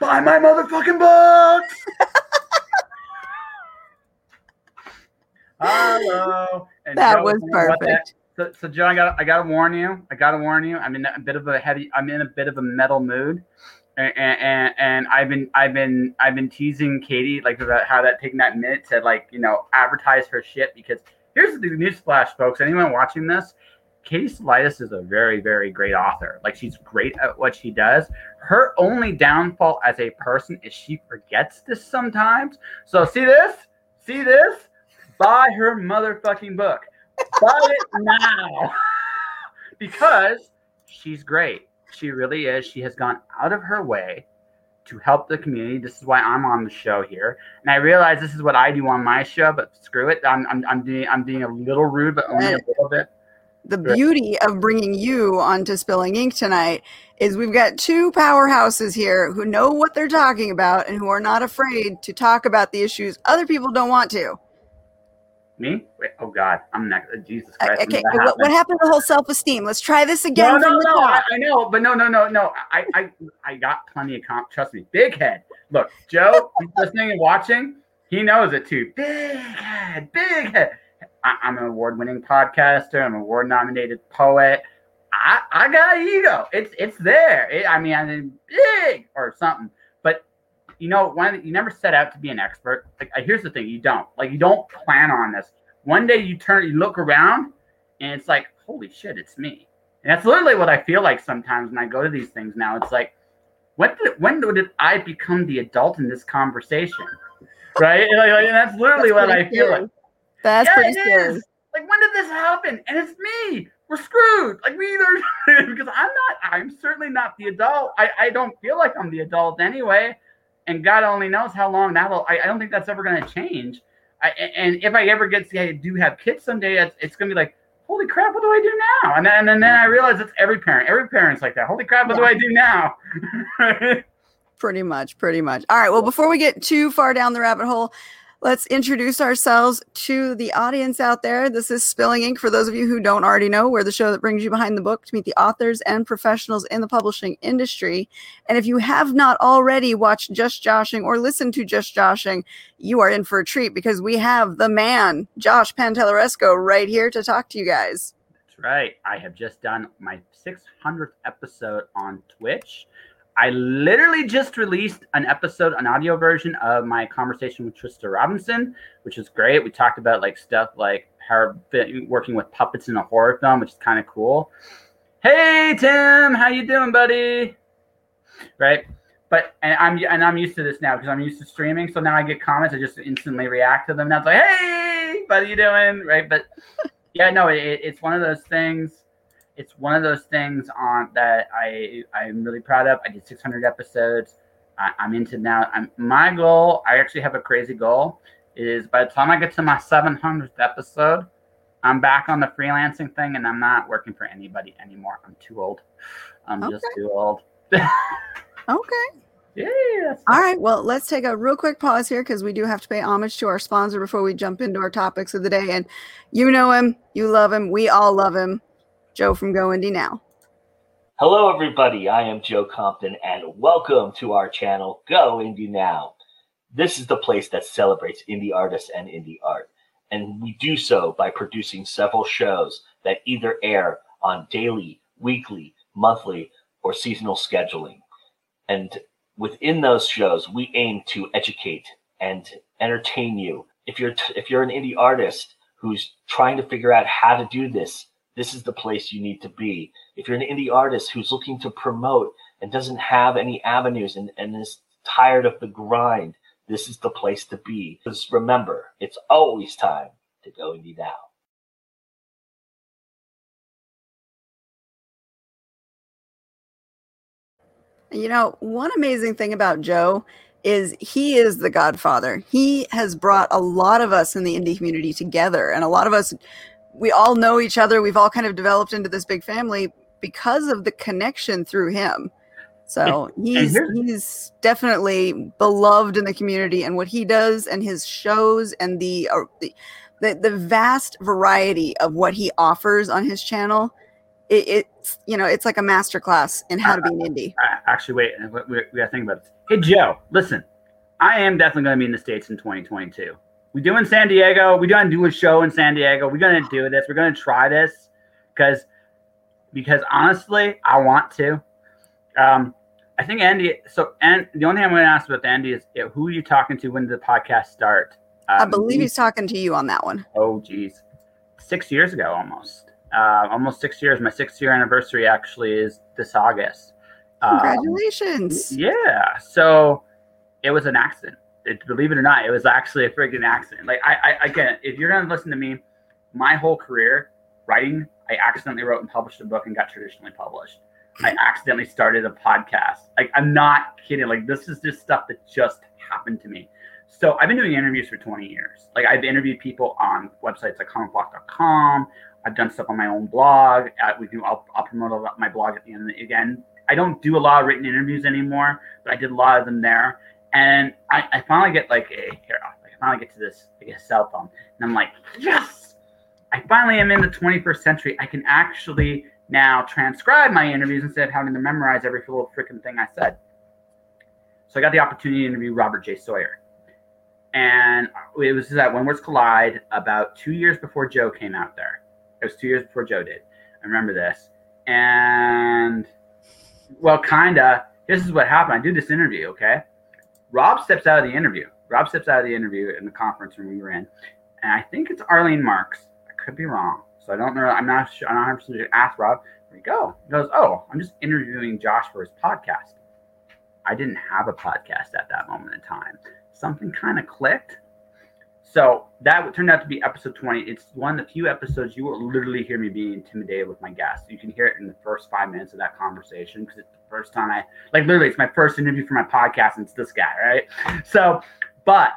buy my motherfucking books. Hello. And that Joe, was perfect. So Joe, I gotta warn you. I'm in a bit of a metal mood. And I've been teasing Katie like about how that taking that minute to like advertise her shit, because here's the news flash, folks. Anyone watching this, Katie Saulides is a very, very great author. Like, she's great at what she does. Her only downfall as a person is she forgets this sometimes. So see this, buy her motherfucking book, buy it now, because she's great. She really is. She has gone out of her way to help the community. This is why I'm on the show here, and I realize this is what I do on my show. But screw it, I'm being a little rude, but only a little bit. The beauty of bringing you onto Spilling Ink tonight is we've got two powerhouses here who know what they're talking about and who are not afraid to talk about the issues other people don't want to. Me? Wait, oh God, I'm next. Jesus Christ. Okay, what happened to the whole self-esteem? Let's try this again. No, I know, but no. I got plenty of trust me. Big head. Look, Joe, he's listening and watching. He knows it too. Big head. I'm an award-winning podcaster. I'm an award-nominated poet. I got ego. It's there. I mean, big or something. But you never set out to be an expert. Like, here's the thing: you don't plan on this. One day you look around, and it's like, holy shit, it's me. And that's literally what I feel like sometimes when I go to these things now. It's like, when did I become the adult in this conversation? Right? Like that's literally what I feel like. That's pretty scary. Like, when did this happen? And it's me. We're screwed. Like, we either because I'm certainly not the adult. I don't feel like I'm the adult anyway. And God only knows how long that'll. I don't think that's ever going to change. And if I ever do have kids someday, it's going to be like, holy crap, what do I do now? And then I realize it's every parent. Every parent's like that. Holy crap, what do I do now? Pretty much. All right. Well, before we get too far down the rabbit hole, let's introduce ourselves to the audience out there. This is Spilling Ink. For those of you who don't already know, we're the show that brings you behind the book to meet the authors and professionals in the publishing industry. And if you have not already watched Just Joshing or listened to Just Joshing, you are in for a treat, because we have the man, Josh Pantelleresco, right here to talk to you guys. That's right. I have just done my 600th episode on Twitch. I literally just released an audio version of my conversation with Trista Robinson, which is great. We talked about like stuff like her working with puppets in a horror film, which is kind of cool. Hey Tim, how you doing, buddy? Right, but I'm used to this now because I'm used to streaming. So now I get comments, I just instantly react to them. Now it's like, hey, what are you doing? Right, but yeah, no, it's one of those things. It's one of those things on that I'm really proud of. I did 600 episodes. I'm into now. My goal, I actually have a crazy goal, is by the time I get to my 700th episode, I'm back on the freelancing thing, and I'm not working for anybody anymore. I'm too old. I'm just too old. Okay. Yeah. All right. Well, let's take a real quick pause here, because we do have to pay homage to our sponsor before we jump into our topics of the day. And you know him. You love him. We all love him. Joe from Go Indie Now. Hello, everybody. I am Joe Compton, and welcome to our channel, Go Indie Now. This is the place that celebrates indie artists and indie art, and we do so by producing several shows that either air on daily, weekly, monthly, or seasonal scheduling. And within those shows, we aim to educate and entertain you. If you're an indie artist who's trying to figure out how to do this, this is the place you need to be. If you're an indie artist who's looking to promote and doesn't have any avenues and is tired of the grind, this is the place to be. Because remember, it's always time to go indie now. You know, one amazing thing about Joe is he is the godfather. He has brought a lot of us in the indie community together, and a lot of us, we all know each other. We've all kind of developed into this big family because of the connection through him. So he's definitely beloved in the community, and what he does and his shows and the vast variety of what he offers on his channel, it's like a masterclass in how to be an indie. Actually, wait, we got to think about this. Hey, Joe, listen, I am definitely going to be in the States in 2022. We doing San Diego. We're going to do a show in San Diego. We're going to do this. We're going to try this because honestly, I want to. I think Andy. And the only thing I'm going to ask about Andy is who are you talking to when did the podcast start? I believe he's talking to you on that one. Oh, geez. 6 years ago, almost. Almost 6 years. My 6-year anniversary actually is this August. Congratulations. Yeah. So it was an accident. Believe it or not, it was actually a freaking accident. Like again, if you're going to listen to me, my whole career writing, I accidentally wrote and published a book and got traditionally published. I accidentally started a podcast. Like, I'm not kidding. Like, this is just stuff that just happened to me. So I've been doing interviews for 20 years. Like, I've interviewed people on websites like comicblock.com. I've done stuff on my own blog. I'll promote my blog at the end. Again, I don't do a lot of written interviews anymore, but I did a lot of them there. And I finally get I finally get to this, cell phone, and I'm like, yes, I finally am in the 21st century. I can actually now transcribe my interviews instead of having to memorize every little freaking thing I said. So I got the opportunity to interview Robert J. Sawyer. And it was at When Words Collide about 2 years before Joe came out there. It was 2 years before Joe did. I remember this. And, well, this is what happened. I do this interview, okay? Rob steps out of the interview. In the conference room we were in. And I think it's Arlene Marks. I could be wrong. So I don't know. I'm not sure. I'm not 100% sure. Ask Rob. Where'd he go? He goes, oh, I'm just interviewing Josh for his podcast. I didn't have a podcast at that moment in time. Something kind of clicked. So that turned out to be episode 20. It's one of the few episodes you will literally hear me being intimidated with my guests. You can hear it in the first 5 minutes of that conversation because it's the first time literally, it's my first interview for my podcast and it's this guy, right? So, but,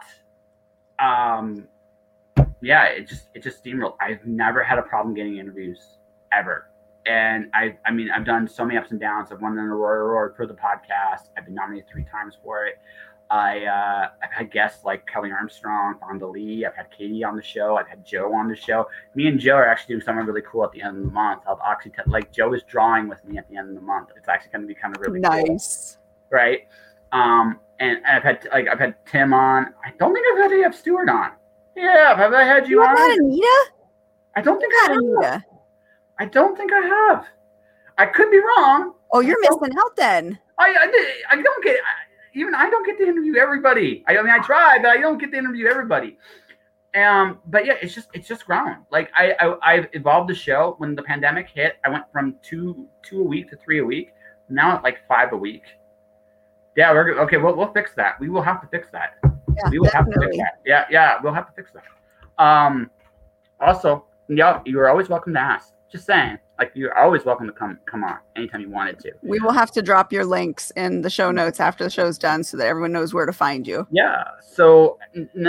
yeah, it just steamrolled. I've never had a problem getting interviews ever. And I've done so many ups and downs. I've won an award for the podcast. I've been nominated 3 times for it. I've had guests like Kelly Armstrong, Fonda Lee. I've had Katie on the show. I've had Joe on the show. Me and Joe are actually doing something really cool at the end of the month. I'll actually Joe is drawing with me at the end of the month. It's actually going to be kind of really nice, cool, right? And I've had Tim on. I don't think I've had AF Stewart on. Yeah, have I had you on? Had Anita? I don't think I have. Anita. I don't think I have. I could be wrong. Oh, you're missing out then. I don't get. I don't get to interview everybody. I try, but I don't get to interview everybody. But yeah, it's just grown. Like I've evolved the show. When the pandemic hit, I went from two a week to 3 a week. Now it's like 5 a week. Yeah, okay. We'll fix that. We will have to fix that. Yeah, we will have to fix that. Yeah, we'll have to fix that. Also, yeah, you are always welcome to ask. Just saying. Like, you're always welcome to come on anytime you wanted to. We will have to drop your links in the show notes after the show's done so that everyone knows where to find you. Yeah. So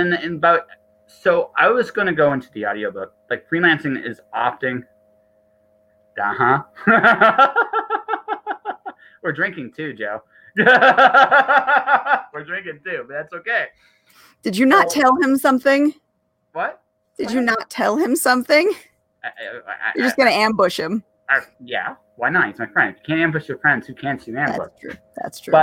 I was going to go into the audiobook. Like, freelancing is opting. We're drinking too, Joe. We're drinking too, but that's okay. Did you not tell him something? What? Did you not tell him something? You're just going to ambush him. Yeah, why not? He's my friend. If you can't ambush your friends, who can you ambush? That's true.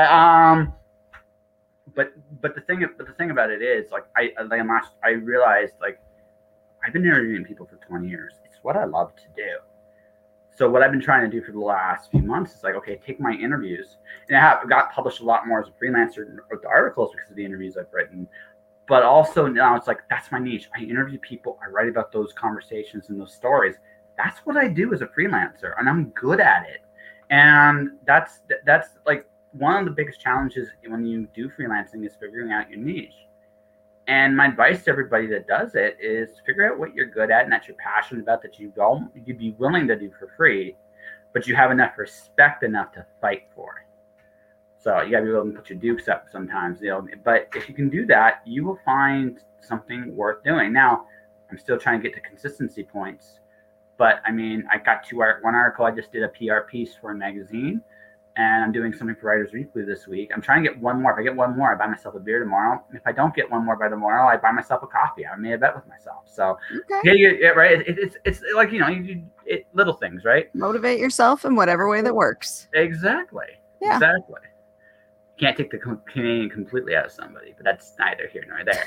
But the thing about it is, like, I realized, like, I've been interviewing people for 20 years. It's what I love to do. So what I've been trying to do for the last few months is like, okay, take my interviews, and I have got published a lot more as a freelancer with the articles because of the interviews I've written. But also now it's like, that's my niche. I interview people. I write about those conversations and those stories. That's what I do as a freelancer, and I'm good at it. And that's like one of the biggest challenges when you do freelancing is figuring out your niche. And my advice to everybody that does it is figure out what you're good at and that you're passionate about, that you'd be willing to do for free, but you have enough respect enough to fight for. So you gotta be willing to put your dukes up sometimes, but if you can do that, you will find something worth doing. Now, I'm still trying to get to consistency points, but I got one article I just did a PR piece for a magazine, and I'm doing something for Writers Weekly this week. I'm trying to get one more. If I get one more, I buy myself a beer tomorrow. If I don't get one more by tomorrow, I buy myself a coffee. I made a bet with myself. So yeah, right. It's like, little things, right? Motivate yourself in whatever way that works. Exactly. Yeah. Exactly. Can't take the Canadian completely out of somebody, but that's neither here nor there.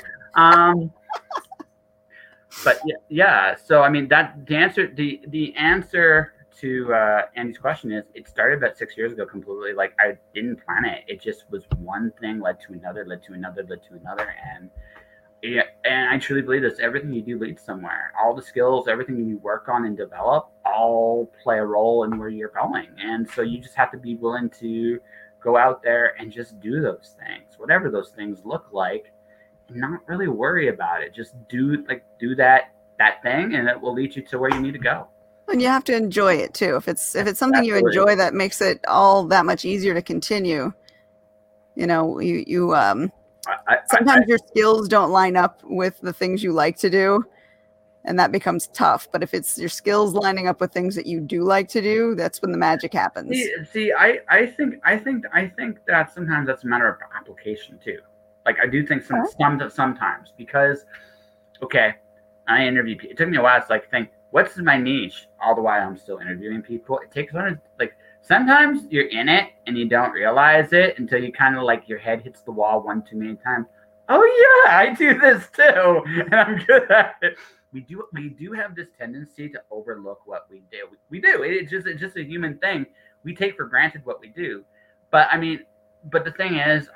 But yeah. So I mean, that the answer to Andy's question is, it started about 6 years ago completely. Like, I didn't plan it. It just was one thing led to another, led to another, led to another, and yeah, and I truly believe this. Everything you do leads somewhere. All the skills, everything you work on and develop, all play a role in where you're going. And so you just have to be willing to go out there and just do those things, whatever those things look like, and not really worry about it. Just do that thing, and it will lead you to where you need to go. And you have to enjoy it too. If it's something you enjoy, that makes it all that much easier to continue. You know, sometimes your skills don't line up with the things you like to do, and that becomes tough. But if it's your skills lining up with things that you do like to do, that's when the magic happens. See, I think that sometimes that's a matter of application too. Like, I do think sometimes, because, okay, I interview people. It took me a while to like think, what's my niche? All the while I'm still interviewing people. It takes like, sometimes you're in it and you don't realize it until you kind of like your head hits the wall one too many times. Oh yeah, I do this too, and I'm good at it. We do have this tendency to overlook what we do. We do. It's just a human thing. We take for granted what we do. But the thing is,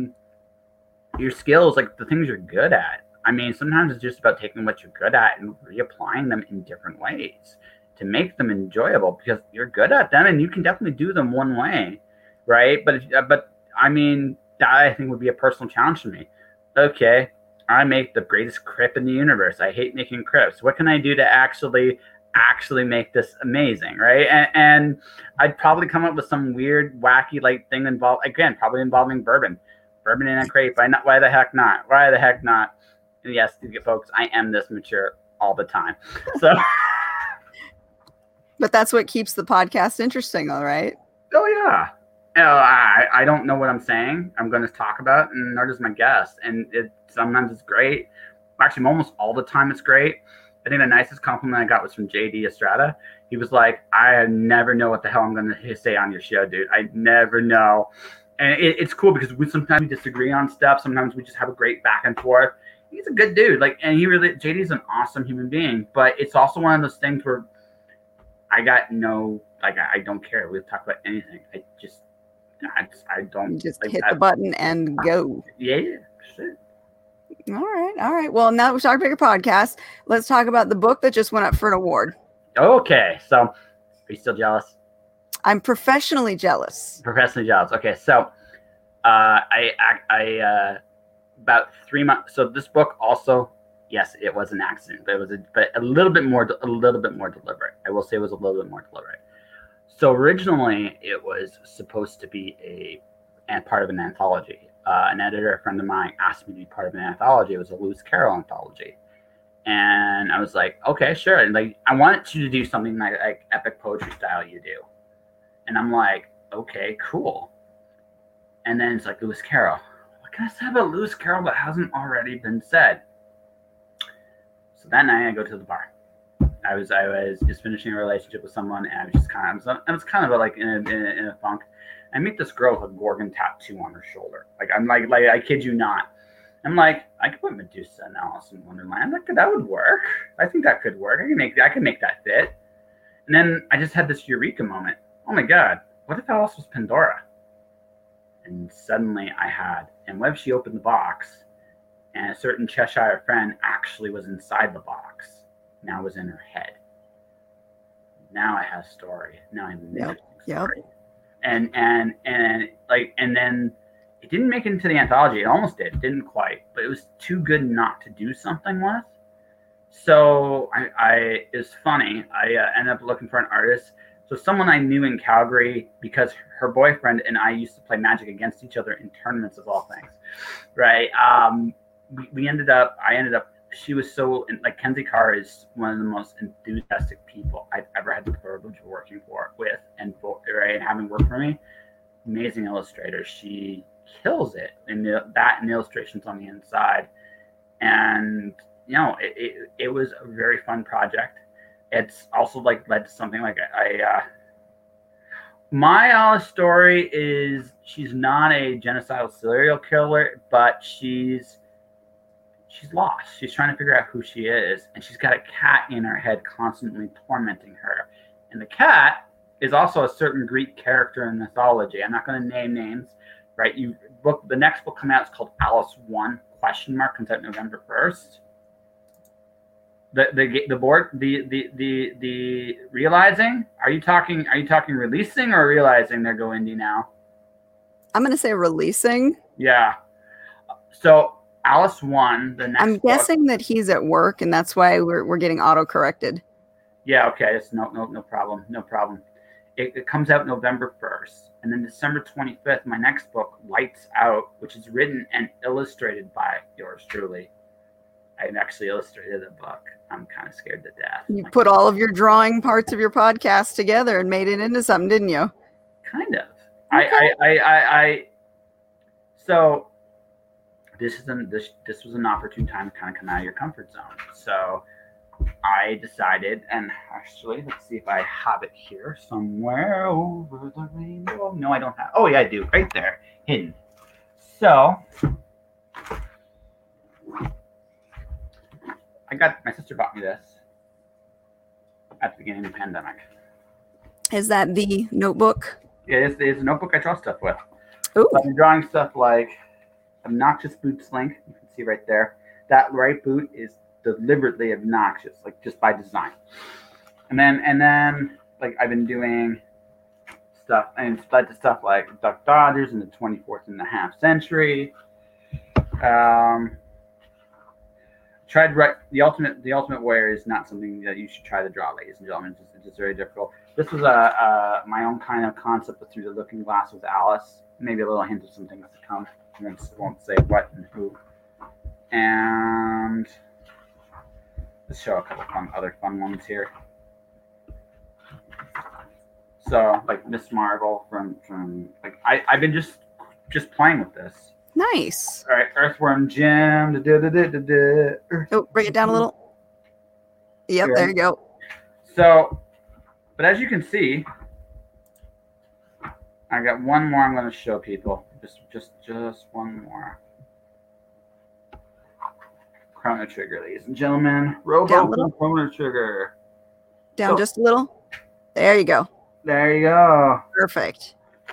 your skills, like the things you're good at. Sometimes it's just about taking what you're good at and reapplying them in different ways to make them enjoyable, because you're good at them and you can definitely do them one way, right? But that I think would be a personal challenge for me. Okay, I make the greatest crip in the universe. I hate making crips. What can I do to actually make this amazing, right? And I'd probably come up with some weird, wacky like thing probably involving bourbon in a crepe. Why the heck not? Why the heck not? And yes, folks, I am this mature all the time. So. But that's what keeps the podcast interesting, though, right? Oh yeah. I don't know what I'm saying. I'm going to talk about, and nor does my guest. And sometimes it's great. Actually, almost all the time it's great. I think the nicest compliment I got was from JD Estrada. He was like, "I never know what the hell I'm going to say on your show, dude. I never know." And it's cool because sometimes we disagree on stuff. Sometimes we just have a great back and forth. He's a good dude. JD's an awesome human being. But it's also one of those things where I don't care. We'll talk about anything. I don't just hit the button and go. Yeah, shit. All right. Well, now that we've talked about your podcast, let's talk about the book that just went up for an award. Okay, so are you still jealous? I'm professionally jealous. Okay, so I about 3 months. So this book also, yes, it was an accident, but it was a little bit more deliberate. I will say it was a little bit more deliberate. So originally, it was supposed to be a part of an anthology. An editor, a friend of mine, asked me to be part of an anthology. It was a Lewis Carroll anthology, and I was like, okay, sure. And like, I wanted you to do something like epic poetry style you do, and I'm like, okay, cool. And then it's like, Lewis Carroll. What can I say about Lewis Carroll that hasn't already been said? So that night, I go to the bar. I was just finishing a relationship with someone, and I was kind of like in a funk. I meet this girl with a Gorgon tattoo on her shoulder. Like, I'm like I kid you not. I'm like, I could put Medusa and Alice in Wonderland. That would work. I think that could work. I could make that fit. And then I just had this eureka moment. Oh my God, what if Alice was Pandora? And suddenly and what if she opened the box, and a certain Cheshire friend actually was inside the box? Now was in her head. Now I have a story. Now I have an interesting story. And then it didn't make it into the anthology. It almost did. It didn't quite, but it was too good not to do something with. So it was funny. I ended up looking for an artist. So someone I knew in Calgary, because her boyfriend and I used to play Magic against each other in tournaments of all things, right? I ended up. She was Kenzie Carr is one of the most enthusiastic people I've ever had the privilege of working with and having worked for me. Amazing illustrator. She kills it in the illustrations on the inside. And, it was a very fun project. It's also led to something My Alice story is she's not a genocidal serial killer, but she's lost. She's trying to figure out who she is, and she's got a cat in her head constantly tormenting her. And the cat is also a certain Greek character in mythology. I'm not going to name names, right? The next book coming out is called Alice 1 ? Comes out November 1st. The realizing, are you talking releasing or realizing they're go indie now? I'm going to say releasing. Yeah. So Alice 1, the next I'm guessing that he's at work, and that's why we're getting auto-corrected. Yeah, okay. It's no problem. No problem. It comes out November 1st. And then December 25th, my next book, Lights Out, which is written and illustrated by yours truly. I actually illustrated the book. I'm kind of scared to death. You put all of your drawing parts of your podcast together and made it into something, didn't you? Kind of. Okay. So this was an opportune time to kind of come out of your comfort zone. So I decided, and actually, let's see if I have it here somewhere over the rainbow. No, I don't have. Oh, yeah, I do. Right there, hidden. So my sister bought me this at the beginning of the pandemic. Is that the notebook? Yeah, it's a notebook I draw stuff with. Ooh. So I've been drawing stuff like obnoxious boot slink. You can see right there. That right boot is deliberately obnoxious, like just by design. And then like I've been doing stuff and stuff like Duck Dodgers in the 24th and a half century. Tried the ultimate warrior is not something that you should try to draw, ladies and gentlemen. It's just very difficult. This was my own kind of concept of Through the Looking Glass with Alice. Maybe a little hint of some things to come. I won't say what and who. And let's show a couple other fun ones here. So like Miss Marvel from like I've been just playing with this. Nice. All right, Earthworm Jim. Oh, bring it down a little. Yep, there you go. So, but as you can see, I got one more I'm going to show people. Just one more. Chrono Trigger, ladies and gentlemen. Robo Chrono Trigger. Down just a little. There you go. There you go. Perfect.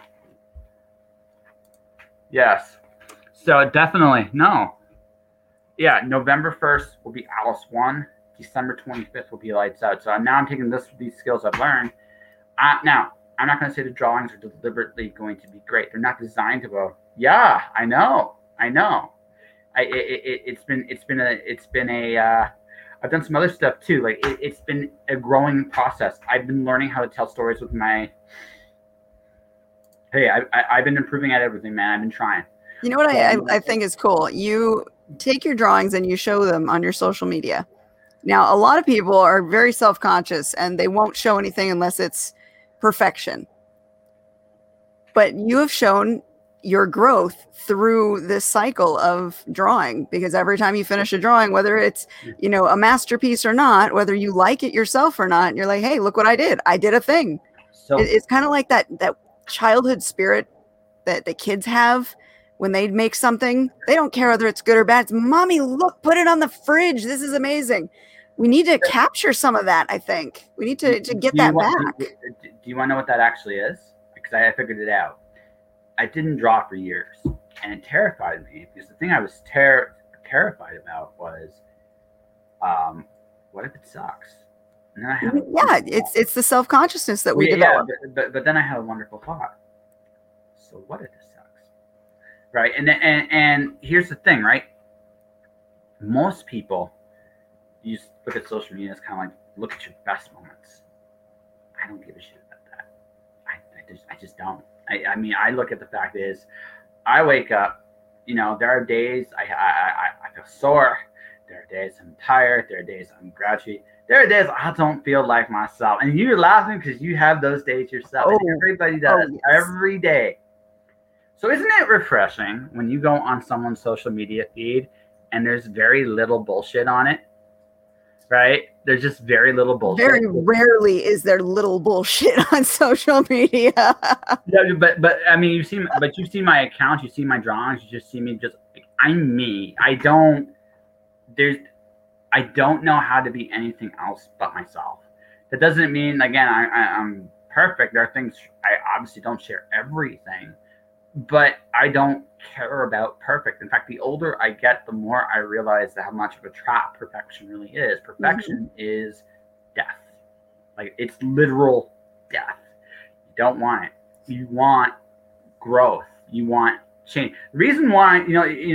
Yes. So definitely, no. Yeah, November 1st will be Alice 1. December 25th will be Lights Out. So now I'm taking these skills I've learned. Now, I'm not going to say the drawings are deliberately going to be great. They're not designed to go, yeah, I know. It's been a I've done some other stuff too. Like it's been a growing process. I've been learning how to tell stories with my. Hey, I've been improving at everything, man. I've been trying. You know what I think is cool? You take your drawings and you show them on your social media. Now, a lot of people are very self-conscious and they won't show anything unless it's perfection. But you have shown your growth through this cycle of drawing, because every time you finish a drawing, whether it's, a masterpiece or not, whether you like it yourself or not, you're like, hey, look what I did. I did a thing. So it's kind of like that childhood spirit that the kids have. When they make something, they don't care whether it's good or bad. It's, Mommy, look, put it on the fridge. This is amazing. We need to capture some of that, I think. We need to get that back. Do you want to know what that actually is? Because I figured it out. I didn't draw for years, and it terrified me, because the thing I was terrified about was, what if it sucks? And then I had it's the self-consciousness that we develop. Yeah, but then I had a wonderful thought. So what if it sucks? Right, and here's the thing, right? Most people, you just look at social media, it's kind of like, look at your best moments. I don't give a shit about that. I just don't. I mean, I look at the fact is, I wake up, there are days I feel sore. There are days I'm tired. There are days I'm grouchy. There are days I don't feel like myself. And you're laughing because you have those days yourself. And everybody does every day. So isn't it refreshing when you go on someone's social media feed and there's very little bullshit on it? right? There's just very little bullshit. Very rarely is there little bullshit on social media. Yeah, but I mean, you've seen my accounts, you've seen my drawings, you just see me just like, I'm me. I don't know how to be anything else but myself. That doesn't mean, again, I'm perfect. There are things I obviously don't share everything, but I don't care about perfect. In fact, the older I get, the more I realize how much of a trap perfection really is. Perfection is death. Like, it's literal death. You don't want it. You want growth. You want change. The reason why,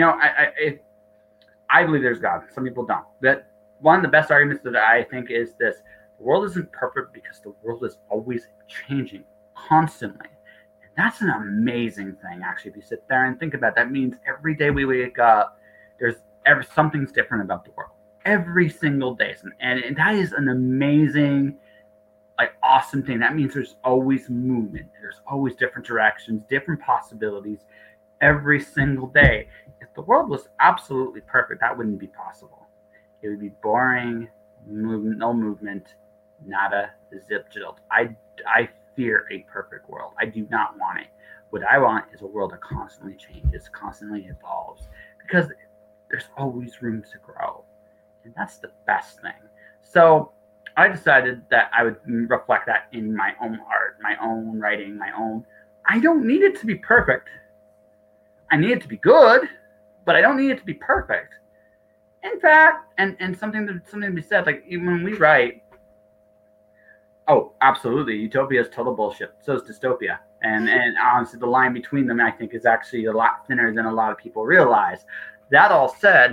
I believe there's God. Some people don't. But one of the best arguments that I think is this: the world isn't perfect because the world is always changing constantly. And that's an amazing thing, actually. If you sit there and think about it, that means every day we wake up, something's different about the world. Every single day. And that is an amazing, like, awesome thing. That means there's always movement. There's always different directions, different possibilities every single day. If the world was absolutely perfect, that wouldn't be possible. It would be boring, no movement, nada, zip, jilt. I fear a perfect world. I do not want it. What I want is a world that constantly changes, constantly evolves, because there's always room to grow. And that's the best thing. So I decided that I would reflect that in my own art, my own writing, I don't need it to be perfect. I need it to be good, but I don't need it to be perfect. In fact, and something to be said, like, even when we write, oh, absolutely, utopia is total bullshit. So is dystopia. And honestly, the line between them, I think, is actually a lot thinner than a lot of people realize. That all said,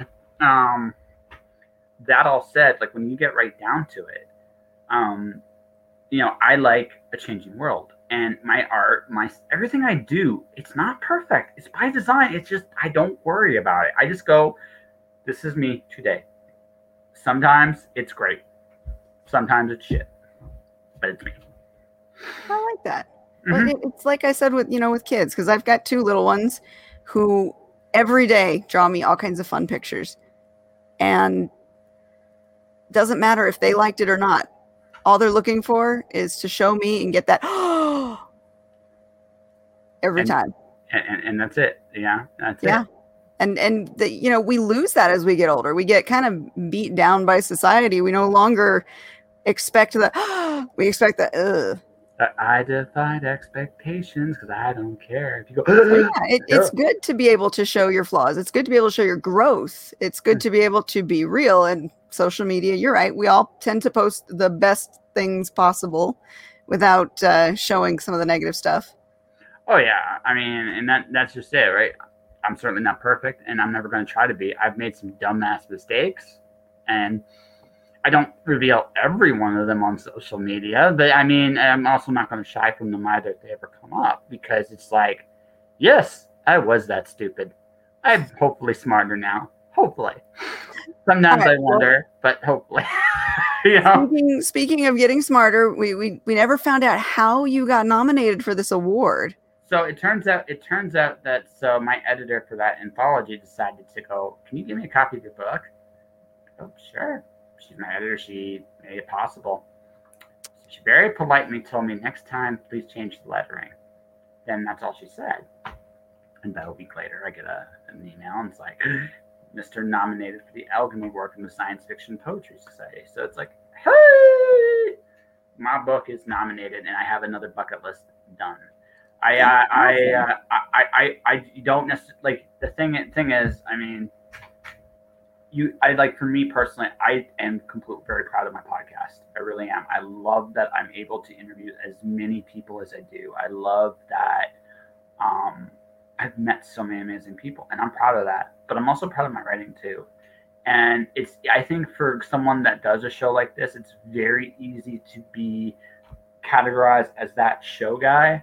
like, when you get right down to it, I like a changing world. And my art, everything I do, it's not perfect. It's by design. It's just, I don't worry about it. I just go, this is me today. Sometimes it's great. Sometimes it's shit. But it's me. I like that. Mm-hmm. It's like I said with kids, because I've got 2 little ones who every day draw me all kinds of fun pictures. And doesn't matter if they liked it or not. All they're looking for is to show me and get that every time. And that's it. Yeah, that's it. And we lose that as we get older. We get kind of beat down by society. We no longer expect that. We expect that. I defied expectations because I don't care. If you go, it's good to be able to show your flaws. It's good to be able to show your growth. It's good to be able to be real. And social media, you're right. We all tend to post the best things possible without showing some of the negative stuff. Oh yeah, I mean, and that's just it, right? I'm certainly not perfect, and I'm never going to try to be. I've made some dumbass mistakes, and I don't reveal every one of them on social media, but I mean, I'm also not going to shy from them either if they ever come up, because it's like, yes, I was that stupid. I'm hopefully smarter now. Hopefully. Sometimes I wonder, but hopefully. Speaking of getting smarter, we never found out how you got nominated for this award. So it turns out that my editor for that anthology decided to go, can you give me a copy of your book? Oh, sure. She's my editor. She made it possible. So she very politely told me, next time, please change the lettering. Then that's all she said. And about a week later, I get an email, and it's like, Mr. Nominated for the Elgin Award from the Science Fiction Poetry Society. So it's like, hey, my book is nominated, and I have another bucket list done. I don't necessarily, like, the thing is, I mean, for me personally, I am completely very proud of my podcast. I really am. I love that I'm able to interview as many people as I do. I love that I've met so many amazing people, and I'm proud of that. But I'm also proud of my writing too. And I think for someone that does a show like this, it's very easy to be categorized as that show guy.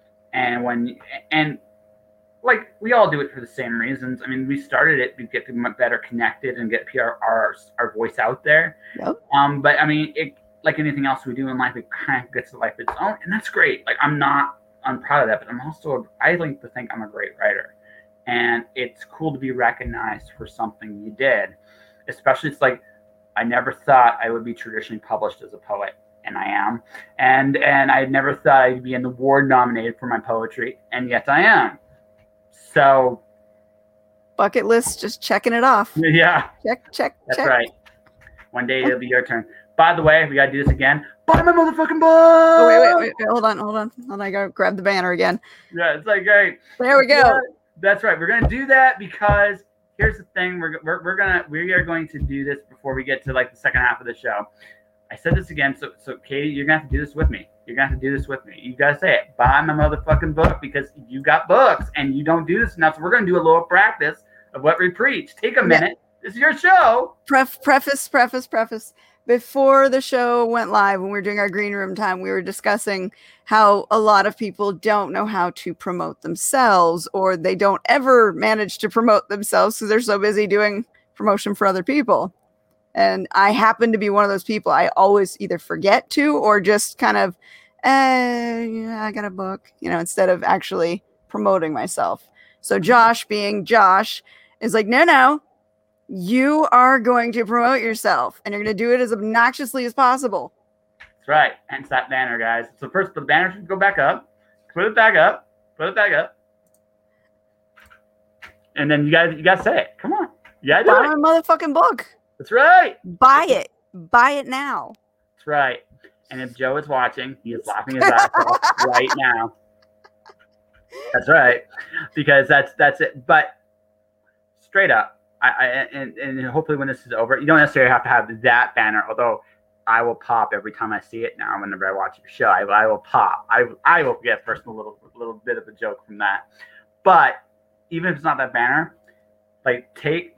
And like, we all do it for the same reasons. I mean, we started it to get better connected and get our voice out there. Yep. But I mean, it, like anything else we do in life, it kind of gets to life its own, and that's great. Like, I'm proud of that, but I like to think I'm a great writer, and it's cool to be recognized for something you did. Especially, it's like, I never thought I would be traditionally published as a poet, and I am. And I never thought I'd be an award nominated for my poetry, and yet I am. So bucket list, just checking it off. Yeah. Check. That's right. One day it'll be your turn. By the way, we gotta do this again. Buy my motherfucking book! Oh, wait. Hold on. I gotta grab the banner again. Yeah, it's like, great. There we go. Yeah, that's right. We're gonna do that because here's the thing. We are going to do this before we get to like the second half of the show. I said this again, so Katie, you're gonna have to do this with me. You gotta say it. Buy my motherfucking book because you got books and you don't do this enough. So we're gonna do a little practice of what we preach. Take a minute. Yeah. This is your show. Preface. Before the show went live, when we were doing our green room time, we were discussing how a lot of people don't know how to promote themselves, or they don't ever manage to promote themselves because they're so busy doing promotion for other people. And I happen to be one of those people. I always either forget to or just kind of, I got a book, instead of actually promoting myself. So Josh, being Josh, is like, no. You are going to promote yourself, and you're going to do it as obnoxiously as possible. That's right. Hence that banner, guys. So first, the banner should go back up. Put it back up. And then you guys say it. Come on. You gotta do Buy my motherfucking book. That's right. Buy it. Buy it now. That's right. And if Joe is watching, he is laughing his ass off right now. That's right. Because that's it. But straight up. And hopefully when this is over, you don't necessarily have to have that banner, although I will pop every time I see it now. Whenever I watch your show, I will pop. I will get first a little bit of a joke from that. But even if it's not that banner, take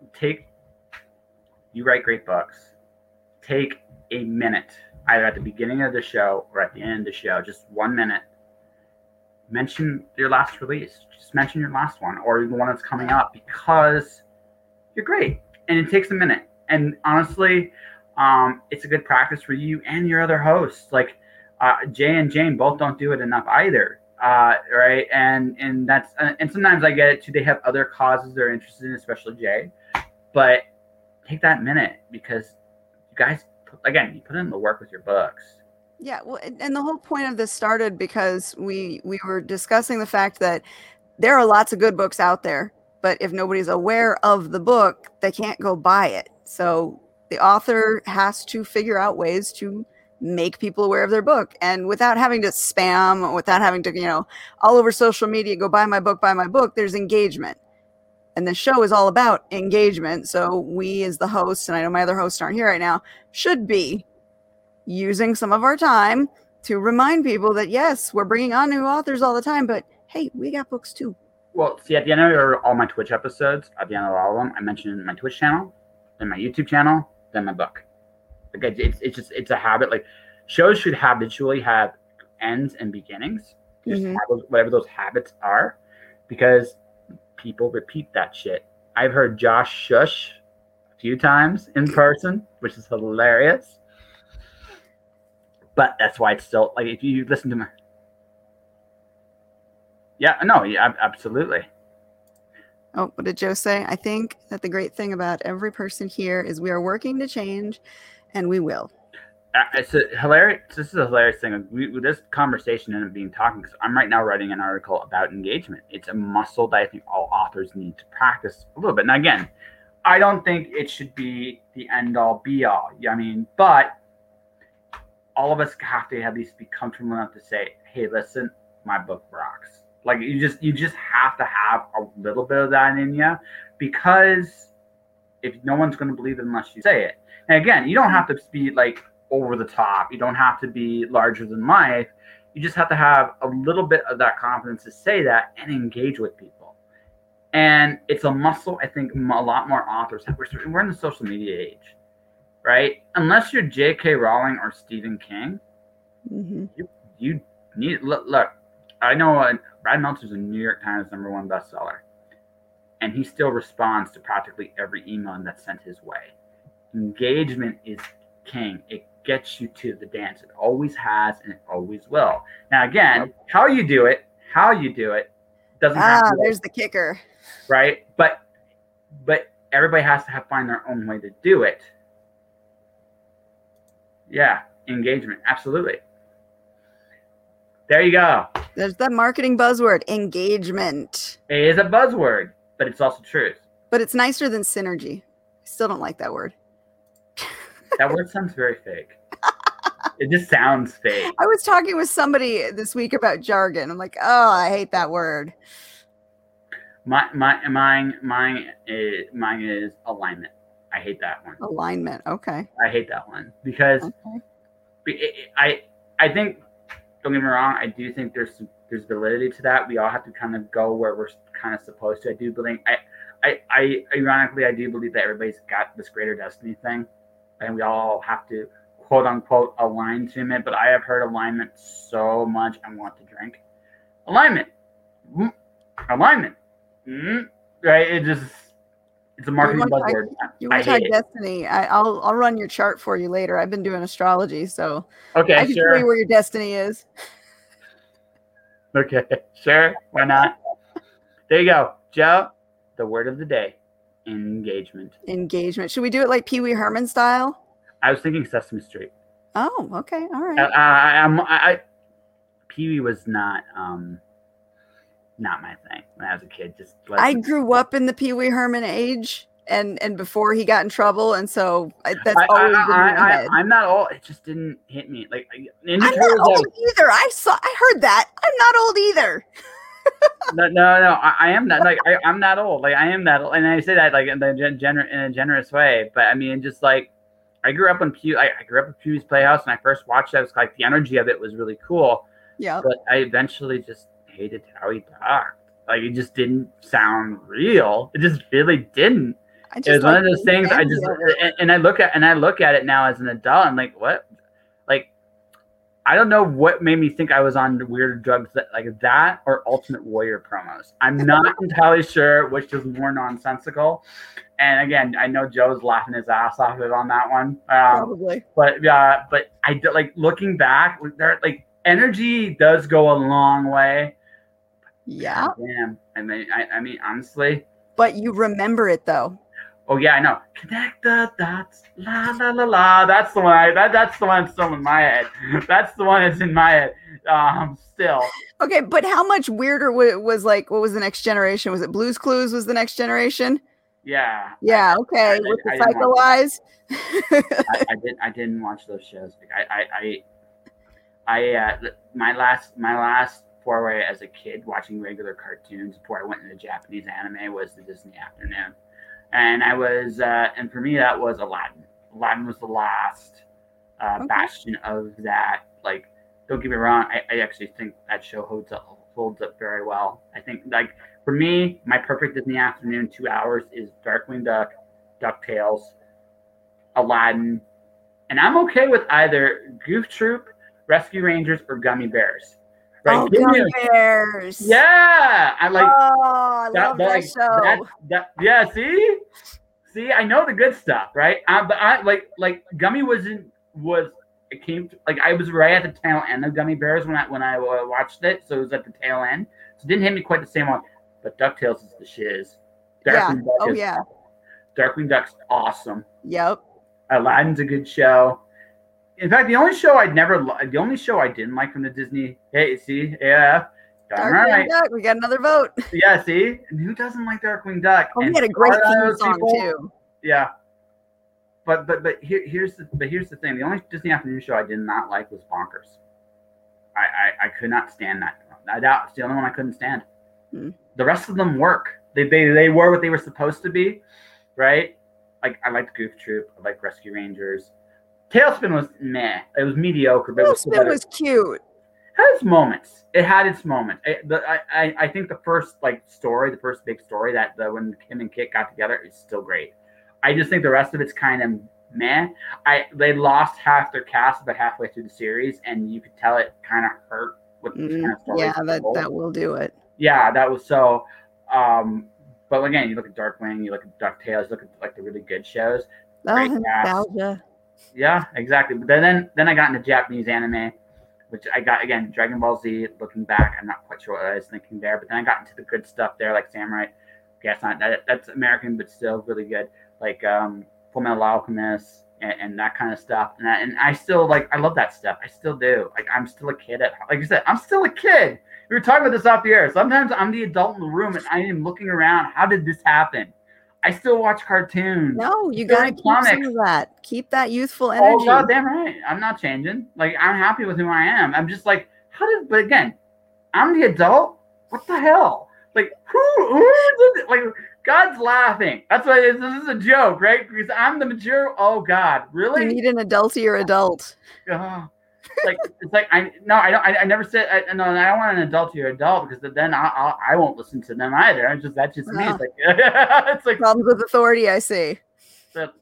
you write great books. Take a minute, either at the beginning of the show or at the end of the show, just 1 minute. Mention your last release. Just mention your last one or the one that's coming up because you're great, and it takes a minute. And honestly, it's a good practice for you and your other hosts. Like Jay and Jane both don't do it enough either, right? And that's and sometimes I get it too. They have other causes they're interested in, especially Jay. But take that minute because you guys, again, you put in the work with your books. Yeah, well, and the whole point of this started because we were discussing the fact that there are lots of good books out there. But if nobody's aware of the book, they can't go buy it. So the author has to figure out ways to make people aware of their book. And without having to spam, without having to, all over social media, go buy my book, there's engagement. And the show is all about engagement. So we as the hosts, and I know my other hosts aren't here right now, should be using some of our time to remind people that, yes, we're bringing on new authors all the time, but hey, we got books too. Well, see, at the end of all my Twitch episodes, at the end of all of them, I mention my Twitch channel, then my YouTube channel, then my book. Like it's a habit. Like shows should habitually have ends and beginnings, just whatever those habits are, because people repeat that shit. I've heard Josh shush a few times in person, which is hilarious. But that's why it's still like if you listen to my. Yeah, absolutely. Oh, what did Joe say? I think that the great thing about every person here is we are working to change, and we will. It's a hilarious. This is a hilarious thing. This conversation ended up being talking because I'm right now writing an article about engagement. It's a muscle that I think all authors need to practice a little bit. Now, again, I don't think it should be the end all be all. I mean, but all of us have to at least be comfortable enough to say, "Hey, listen, my book rocks." Like you just have to have a little bit of that in you, because if no one's going to believe it unless you say it. And again, you don't have to be like over the top. You don't have to be larger than life. You just have to have a little bit of that confidence to say that and engage with people. And it's a muscle I think a lot more authors have. We're in the social media age, right? Unless you're J.K. Rowling or Stephen King, you need look. I know Brad Meltzer's a New York Times #1 bestseller, and he still responds to practically every email that's sent his way. Engagement is king. It gets you to the dance. It always has, and it always will. Now, again, how you do it doesn't have to. There's the kicker. Right? But everybody has to find their own way to do it. Yeah, engagement. Absolutely. There you go. There's that marketing buzzword, engagement. It is a buzzword, but it's also truth. But it's nicer than synergy. I still don't like that word. That word sounds very fake. It just sounds fake. I was talking with somebody this week about jargon. I'm like, oh, I hate that word. Mine is alignment. I hate that one. Alignment. Okay. I hate that one because I think, don't get me wrong, I do think there's validity to that. We all have to kind of go where we're kind of supposed to. I do believe ironically I do believe that everybody's got this greater destiny thing, and we all have to quote unquote align to it. But I have heard alignment so much I want to drink. Alignment. Right? It's a marketing buzzword. You want to talk destiny? I'll run your chart for you later. I've been doing astrology, so okay, I can sure. tell you where your destiny is. Okay, sure. Why not? There you go, Joe. The word of the day: engagement. Engagement. Should we do it like Pee Wee Herman style? I was thinking Sesame Street. Oh, okay, all right. Pee Wee was not my thing when I was a kid. I grew up in the Pee Wee Herman age, and before he got in trouble, and so that's always been in my head. I'm not old. It just didn't hit me. Like I'm not old either. I heard that. I'm not old either. No. I am not. Like I'm not old. Like I am that old, and I say that like in a generous way. But I mean, just like I grew up on Pee Wee's Playhouse, and I first watched that. It was like the energy of it was really cool. Yeah. But I eventually just hated how he talked. Like it just didn't sound real. It just really didn't. It was one of those things. I look at it now as an adult. I'm like, what? Like, I don't know what made me think I was on weird drugs like that or Ultimate Warrior promos. I'm not entirely sure which is more nonsensical. And again, I know Joe's laughing his ass off on that one. Probably. But I like looking back. Like energy does go a long way. Yeah. Damn. I mean, honestly. But you remember it though. Oh yeah, I know. Connect the dots. La la la la. That's the one. That's the one still in my head. That's the one that's in my head. Still. Okay, but how much weirder was like? What was the Next Generation? Was it Blue's Clues? Was the Next Generation? Yeah. Yeah. Okay. With the Psycho Eyes. I didn't watch those shows. My last foray as a kid watching regular cartoons before I went into Japanese anime was the Disney Afternoon. And I was, and for me, that was Aladdin. Aladdin was the last bastion of that. Like, don't get me wrong, I actually think that show holds up very well. I think, like, for me, my perfect Disney Afternoon 2 hours is Darkwing Duck, DuckTales, Aladdin, and I'm okay with either Goof Troop, Rescue Rangers, or Gummy Bears. Right? Oh, Gummy Bears! Yeah, I like. Oh, I love that show. Yeah, see, I know the good stuff, right? But I like Gummy it came to, like I was right at the tail end of Gummy Bears when I watched it, so it was at the tail end, so it didn't hit me quite the same one. But DuckTales is the shiz. Darkwing Duck's awesome. Yep. Aladdin's a good show. In fact, the only show I didn't like from the Disney. Hey, see, yeah, Darkwing Duck. We got another vote. Yeah, see, and who doesn't like Darkwing Duck? Oh, we had a great theme song too. Yeah, but here's the thing. The only Disney Afternoon show I did not like was Bonkers. I could not stand that. That's the only one I couldn't stand. The rest of them work. They were what they were supposed to be, right? Like I liked Goof Troop. I liked Rescue Rangers. Tailspin was meh. It was mediocre, but Tailspin was cute. It had its moments. I think the first the first big story that when Kim and Kit got together is still great. I just think the rest of it's kind of meh. They lost half their cast about halfway through the series, and you could tell it kind of hurt with the kind of story. Yeah, that will do it. Yeah, that was so. But again, you look at Darkwing, you look at DuckTales, you look at like the really good shows. Oh, nostalgia. Yeah, exactly. But then I got into Japanese anime, which I got again Dragon Ball Z. Looking back, I'm not quite sure what I was thinking there. But then I got into the good stuff there, like Samurai. Yeah, that's American, but still really good. Like Fullmetal Alchemist, and that kind of stuff. And I still I love that stuff. I still do. Like I'm still a kid like I said, I'm still a kid. We were talking about this off the air. Sometimes I'm the adult in the room and I am looking around. How did this happen? I still watch cartoons. No, you gotta keep some of that. Keep that youthful energy. Oh, goddamn right. I'm not changing. Like I'm happy with who I am. I'm just like, but again, I'm the adult. What the hell? Like who did it? Like God's laughing. That's why this is a joke, right? Because I'm the mature. Oh God, really? You need an adultier adult. It's like I never said I don't want an adultier adult because then I won't listen to them either. That's just me. It's like it's like problems with authority. I see. But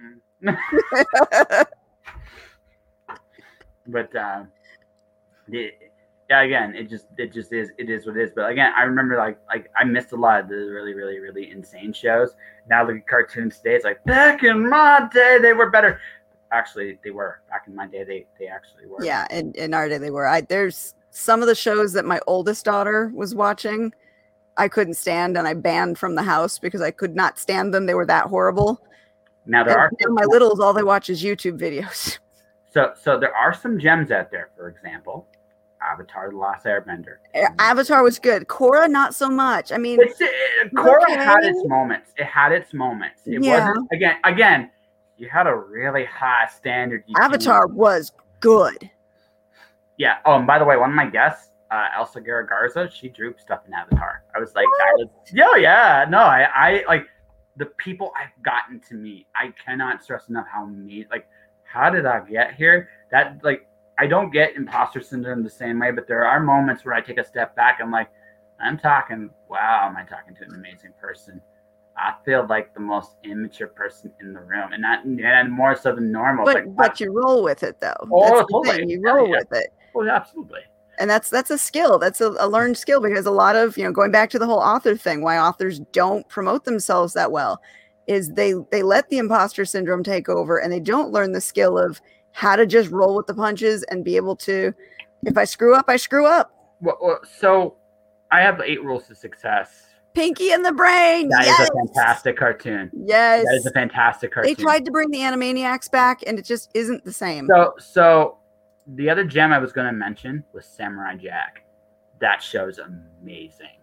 again, it just is. It is what it is. But again, I remember like I missed a lot of the really, really, really insane shows. Now look at cartoons today. It's like back in my day, they were better. Actually, they were. Back in my day, they actually were. Yeah, in our day, they were. There's some of the shows that my oldest daughter was watching, I couldn't stand, and I banned from the house because I could not stand them. They were that horrible. Now my littles, all they watch is YouTube videos. So there are some gems out there. For example, Avatar: The Last Airbender. Avatar was good. Korra, not so much. I mean, Korra had its moments. It had its moments. It wasn't again. You had a really high standard. Avatar was good. Yeah. Oh, and by the way, one of my guests, Elsa Guerra Garza, she drew stuff in Avatar. I was like, yeah. No, I like the people I've gotten to meet. I cannot stress enough how did I get here? That I don't get imposter syndrome the same way, but there are moments where I take a step back. I'm like, am I talking to an amazing person? I feel like the most immature person in the room, and more so than normal. But you roll with it, though. Oh, that's totally. You roll with it. Oh, absolutely. And that's a skill. That's a learned skill because a lot of, going back to the whole author thing, why authors don't promote themselves that well is they let the imposter syndrome take over and they don't learn the skill of how to just roll with the punches and be able to, if I screw up, I screw up. Well, so I have 8 rules to success. Pinky and the Brain. That is a fantastic cartoon. Yes. That is a fantastic cartoon. They tried to bring the Animaniacs back, and it just isn't the same. So the other gem I was going to mention was Samurai Jack. That show's amazing.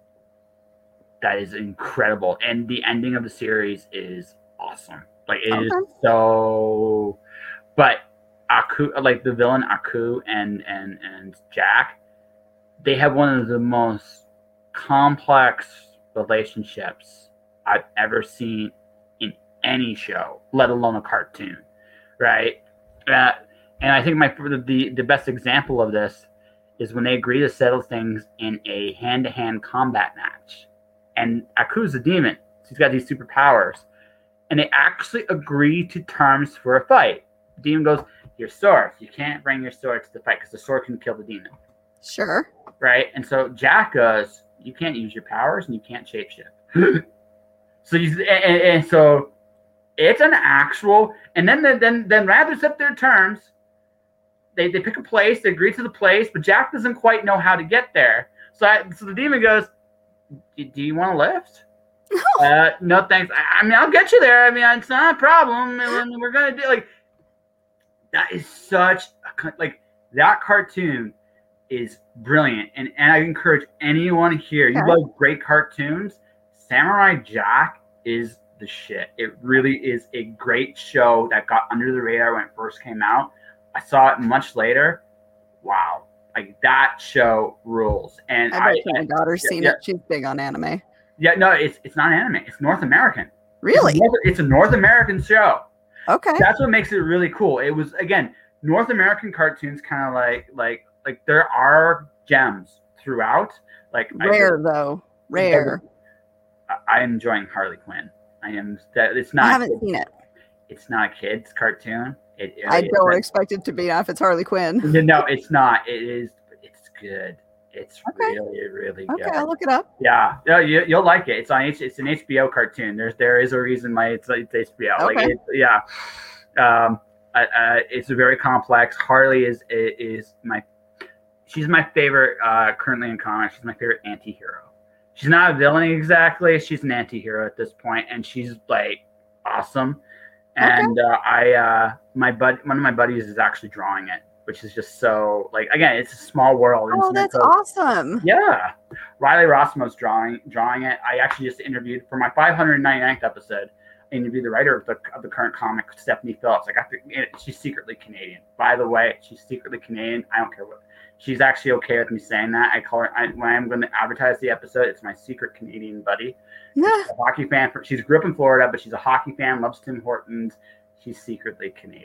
That is incredible. And the ending of the series is awesome. It is so... But Aku, like the villain Aku and Jack, they have one of the most complex relationships I've ever seen in any show, let alone a cartoon, right? And I think the best example of this is when they agree to settle things in a hand-to-hand combat match. And Aku's a demon. So he's got these superpowers. And they actually agree to terms for a fight. The demon goes, your sword. You can't bring your sword to the fight because the sword can kill the demon. Sure. Right? And so Jack goes, you can't use your powers and you can't shapeshift. So it's an actual, and then rather set their terms. They pick a place, they agree to the place, but Jack doesn't quite know how to get there. So the demon goes, do you want to lift? No, thanks. I mean, I'll get you there. I mean, it's not a problem. And we're going to do that is such that cartoon is brilliant. And I encourage anyone here, you love great cartoons, Samurai Jack is the shit. It really is a great show that got under the radar when it first came out. I saw it much later. Wow. That show rules. And I bet my daughter's seen it. She's big on anime. Yeah, no, it's not anime. It's North American. Really? It's a North American show. Okay. That's what makes it really cool. It was, again, North American cartoons kind of like there are gems throughout. Rare. I'm enjoying Harley Quinn. It's not. I haven't seen it. It's not a kid's cartoon. I don't expect it to be if it's Harley Quinn. No, it's not. It is. It's good. It's really, really good. Okay, I'll look it up. Yeah, you'll like it. It's on. It's an HBO cartoon. There is a reason why it's HBO. Okay. It's very complex. Harley is she's my favorite currently in comics. She's my favorite anti-hero. She's not a villain exactly. She's an anti-hero at this point, and she's awesome. And one of my buddies is actually drawing it, which is just so like again, it's a small world. Oh, that's awesome. Yeah, Riley Rossimo's drawing it. I actually just interviewed for my 599th episode. I interviewed the writer of the current comic, Stephanie Phillips. She's secretly Canadian, by the way. She's secretly Canadian. I don't care what. She's actually okay with me saying that. I call her when I'm going to advertise the episode. It's my secret Canadian buddy. She's a hockey fan. She's grew up in Florida, but she's a hockey fan. Loves Tim Hortons. She's secretly Canadian.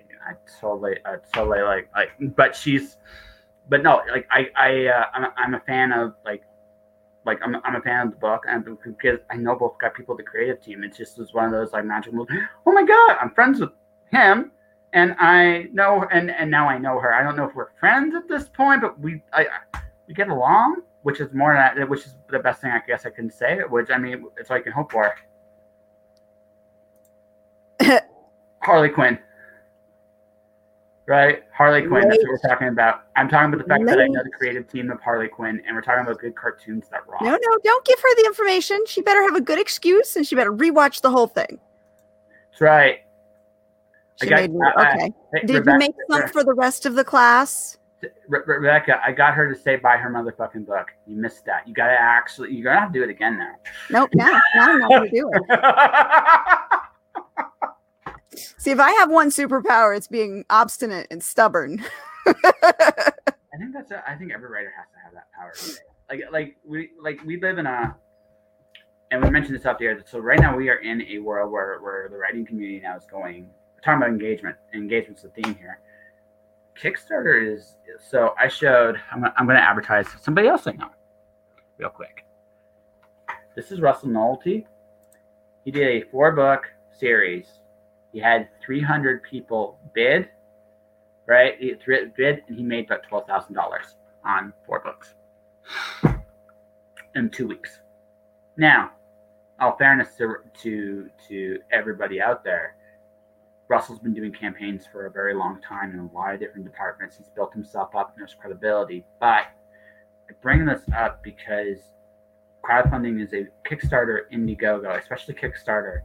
I'm a fan of I'm a fan of the book, and because I know both got people at the creative team. It just was one of those like magical moves. Oh my god, I'm friends with him, and I know, and now I know her. I don't know if we're friends at this point, but we get along, which is more than that, which is the best thing I guess I can say. Which I mean, it's all I can hope for. Harley Quinn. Right? Harley Quinn, that's what we're talking about. I'm talking about the fact that I know the creative team of Harley Quinn, and we're talking about good cartoons that rock. No, don't give her the information. She better have a good excuse, and she better rewatch the whole thing. That's right. Okay. Did you make some for the rest of the class? Rebecca, I got her to say buy her motherfucking book. You missed that. You're gonna have to do it again now. Nope, now I'm not gonna do it. See, if I have one superpower, it's being obstinate and stubborn. I think every writer has to have that power. We live in and we mentioned this up here. So right now we are in a world where the writing community now is going. We're talking about engagement. Engagement's the theme here. Kickstarter is so. I showed. I'm going to advertise somebody else I know, real quick. This is Russell Nohelty. He did a 4-book series. He had 300 people bid, right? He bid, and he made about $12,000 on 4 books in 2 weeks. Now, all fairness to everybody out there, Russell's been doing campaigns for a very long time in a lot of different departments. He's built himself up and there's credibility. But I bring this up because crowdfunding is a Kickstarter, Indiegogo, especially Kickstarter.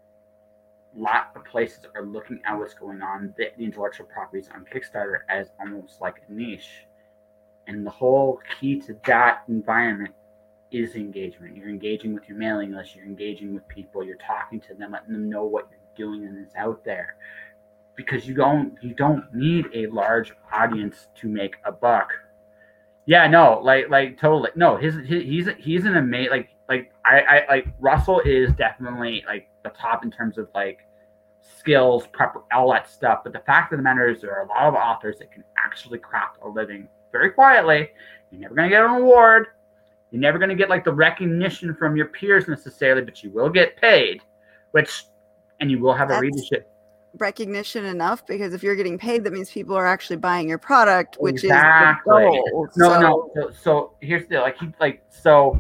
A lot of places are looking at what's going on, the intellectual properties on Kickstarter as almost like a niche. And the whole key to that environment is engagement. You're engaging with your mailing list, you're engaging with people, you're talking to them, letting them know what you're doing and it's out there. Because you don't need a large audience to make a buck. Yeah, no, like totally. No, he's an amazing I Russell is definitely like the top in terms of like skills, prep, all that stuff. But the fact of the matter is there are a lot of authors that can actually craft a living very quietly. You're never going to get an award. You're never going to get like the recognition from your peers necessarily, but you will get paid, and you will have a readership. Recognition enough, because if you're getting paid, that means people are actually buying your product, which is the goal. So here's the so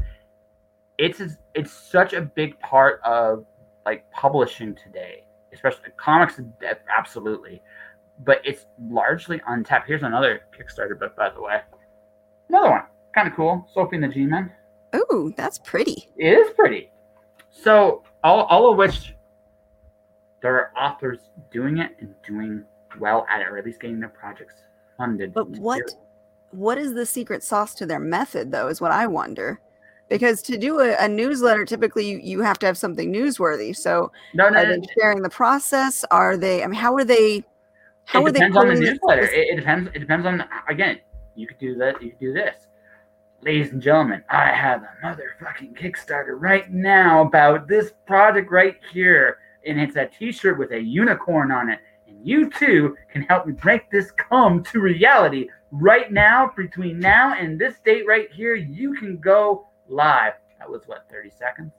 it's such a big part of like publishing today, especially comics, absolutely, but it's largely untapped. Here's another Kickstarter book, by the way. Another one, kind of cool. Sophie and the G-Men. Ooh, that's pretty. It is pretty. So all of which there are authors doing it and doing well at it, or at least getting their projects funded. But what is the secret sauce to their method, though, is what I wonder. Because to do a newsletter, typically you have to have something newsworthy. So are they sharing the process? Are they? I mean, how are they? How are they? It depends on the newsletter. It depends on. Again, you could do that. You could do this. Ladies and gentlemen, I have a motherfucking Kickstarter right now about this project right here, and it's a T-shirt with a unicorn on it. And you too can help me make this come to reality right now. Between now and this date right here, you can go live. That was 30 seconds?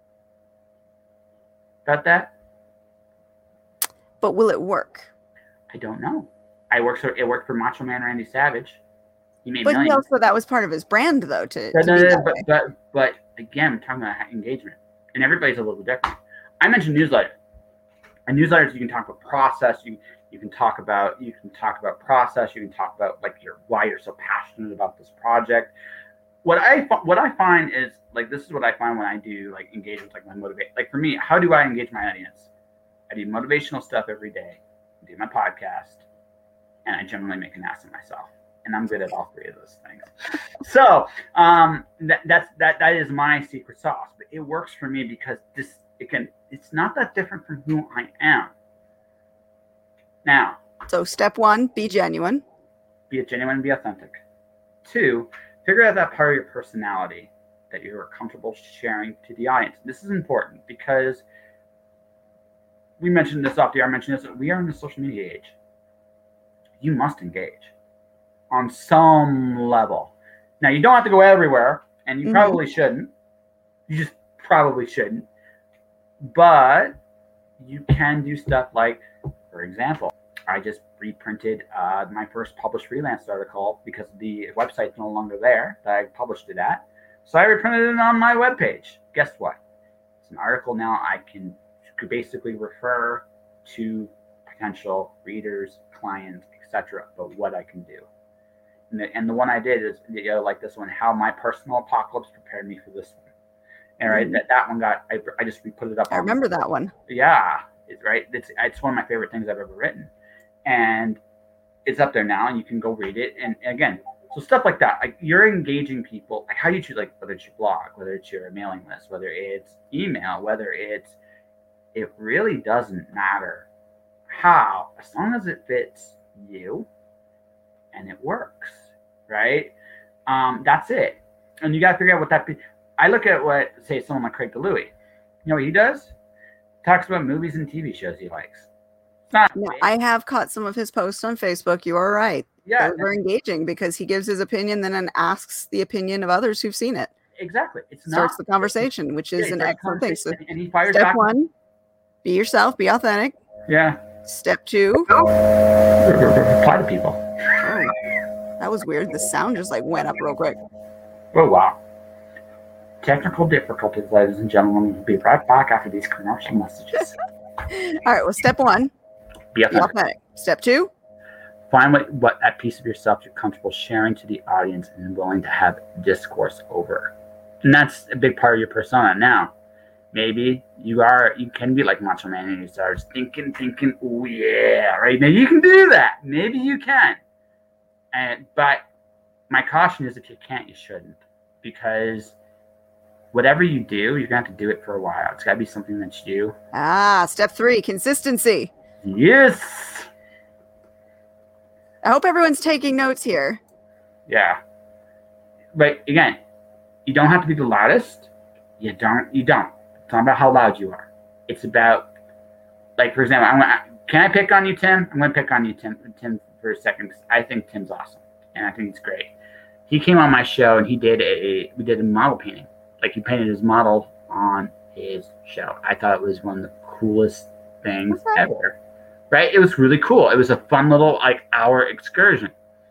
Got that? But will it work? I don't know. It worked for Macho Man Randy Savage. He made but millions. Also, that was part of his brand, though. But again, I'm talking about engagement, and everybody's a little different. I mentioned newsletter. And newsletters, you can talk about process. You can talk about process. You can talk about like why you're so passionate about this project. What I find is like this is what I find when I do like engagements, like my motivate. Like for me, how do I engage my audience? I do motivational stuff every day. I do my podcast, and I generally make an ass of myself. And I'm good at all three of those things. So that is my secret sauce. But it works for me because it's not that different from who I am. Now, So step 1, be genuine. be genuine, be authentic. 2, figure out that part of your personality that you're comfortable sharing to the audience. This is important because we mentioned this off the air. I mentioned this. We are in the social media age. You must engage on some level. Now, you don't have to go everywhere, and you probably shouldn't. You just probably shouldn't. But you can do stuff like, for example, I just reprinted my first published freelance article because the website's no longer there that I published it at. So I reprinted it on my webpage. Guess what? It's an article now I can basically refer to potential readers, clients, etc. But what I can do. And the one I did is, like this one, how my personal apocalypse prepared me for this one. And right, that one got, I just put it up. I remember that one. Yeah, it's one of my favorite things I've ever written. And it's up there now, and you can go read it. And again, so stuff like that, like you're engaging people, like how you choose, like whether it's your blog, whether it's your mailing list, whether it's email, it really doesn't matter how, as long as it fits you and it works, right? That's it. And you got to figure out what that. I look at what, say, someone like Craig DeLuey. You know what he does? Talks about movies and TV shows he likes. No, I have caught some of his posts on Facebook. You are right. Yeah, they're very engaging because he gives his opinion, then asks the opinion of others who've seen it. Exactly. Starts the conversation, which is an excellent thing. So and he fires step back. 1, be yourself, be authentic. Yeah. Step 2, reply to people. Oh, that was weird. The sound just like went up real quick. Oh, wow. Technical difficulties, ladies and gentlemen. We'll be right back after these commercial messages. All right. Well, step 1, Be be authentic. Step 2, find what that piece of yourself you're comfortable sharing to the audience and willing to have discourse over. And that's a big part of your persona. Now, maybe you can be like Macho Man and you start thinking, oh yeah, right? Maybe you can do that. Maybe you can. But my caution is if you can't, you shouldn't. Because whatever you do, you're going to have to do it for a while. It's got to be something that you do. Step 3, consistency. Yes. I hope everyone's taking notes here. Yeah. But again, you don't have to be the loudest. You don't. It's not about how loud you are. It's about, like, for example, can I pick on you, Tim? I'm going to pick on you, Tim, for a second, because I think Tim's awesome, and I think he's great. He came on my show, and we did a model painting. Like, he painted his model on his show. I thought it was one of the coolest things ever. Right? It was really cool. It was a fun little, like, hour excursion.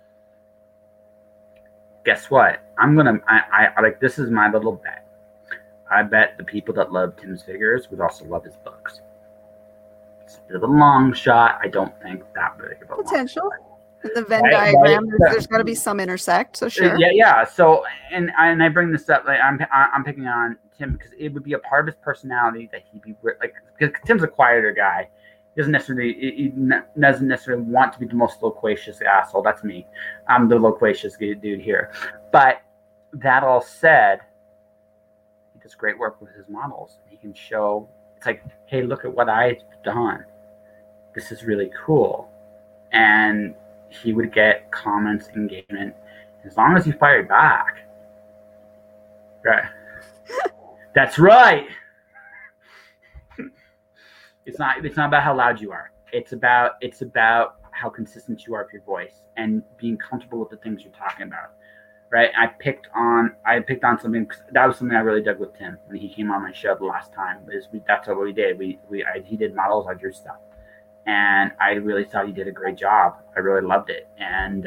Guess what? This is my little bet. I bet the people that love Tim's figures would also love his books. It's a bit of a long shot. I don't think that big of a potential. In the Venn diagram, there's got to be some intersect. So sure. Yeah. So, and I bring this up. Like, I'm picking on Tim because it would be a part of his personality that he'd be like. Because Tim's a quieter guy. He doesn't necessarily want to be the most loquacious asshole. That's me. I'm the loquacious dude here. But that all said, he does great work with his models. He can show. It's like, hey, look at what I've done. This is really cool. And he would get comments, engagement, as long as he fired back. Right. That's right. It's not about how loud you are. It's about how consistent you are with your voice and being comfortable with the things you're talking about. Right? I picked on something, that was something I really dug with Tim when he came on my show the last time. That's what we did. He did models, I drew stuff. And I really thought he did a great job. I really loved it. And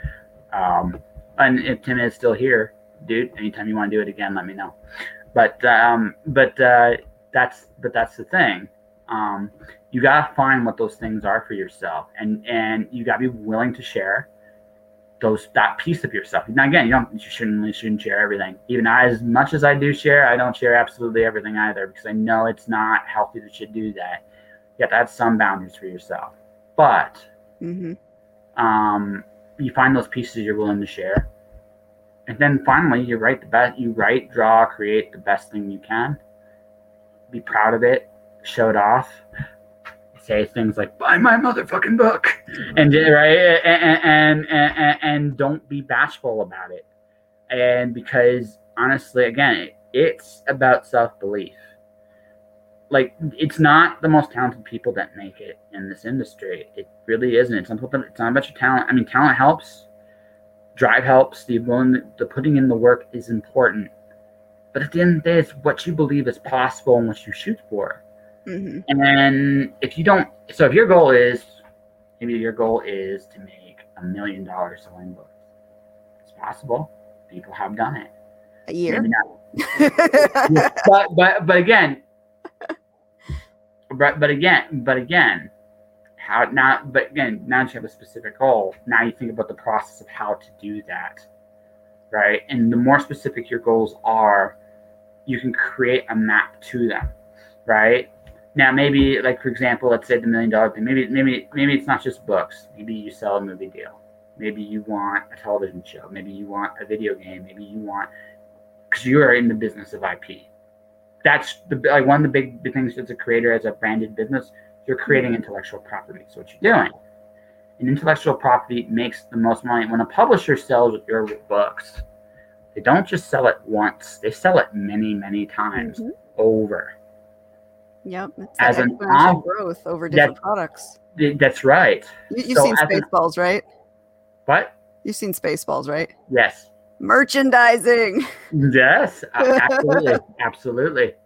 if Tim is still here, dude, anytime you want to do it again, let me know. But that's the thing. You gotta find what those things are for yourself, and you gotta be willing to share that piece of yourself. Now, again, you shouldn't share everything. Even as much as I do share, I don't share absolutely everything either, because I know it's not healthy to do that. You have to have some boundaries for yourself. But Mm-hmm. You find those pieces you're willing to share. And then finally, you write, draw, create the best thing you can. Be proud of it. Show it off. Say things like "Buy my motherfucking book," and right, and don't be bashful about it. And because honestly, again, it's about self-belief. Like, it's not the most talented people that make it in this industry. It really isn't. It's not about your talent. I mean, talent helps. Drive helps. The putting in the work is important. But at the end of the day, it's what you believe is possible and what you shoot for. Mm-hmm. And if you don't, so if your goal is, maybe your goal is to make $1 million selling books, it's possible. People have done it. A year. Maybe not. but again, how now? But again, now that you have a specific goal, now you think about the process of how to do that, right? And the more specific your goals are, you can create a map to them, right? Now, maybe, like, for example, let's say the $1 million thing. Maybe it's not just books. Maybe you sell a movie deal. Maybe you want a television show. Maybe you want a video game. Maybe you want, because you are in the business of IP. That's one of the big things as a creator, as a branded business. You're creating intellectual property. So what you're doing, and intellectual property makes the most money when a publisher sells your books. They don't just sell it once; they sell it many times over. Yep, it's as an exponential growth over different products. That's right. You've seen Spaceballs, right? What? You've seen Spaceballs, right? Yes. Merchandising. Yes, absolutely.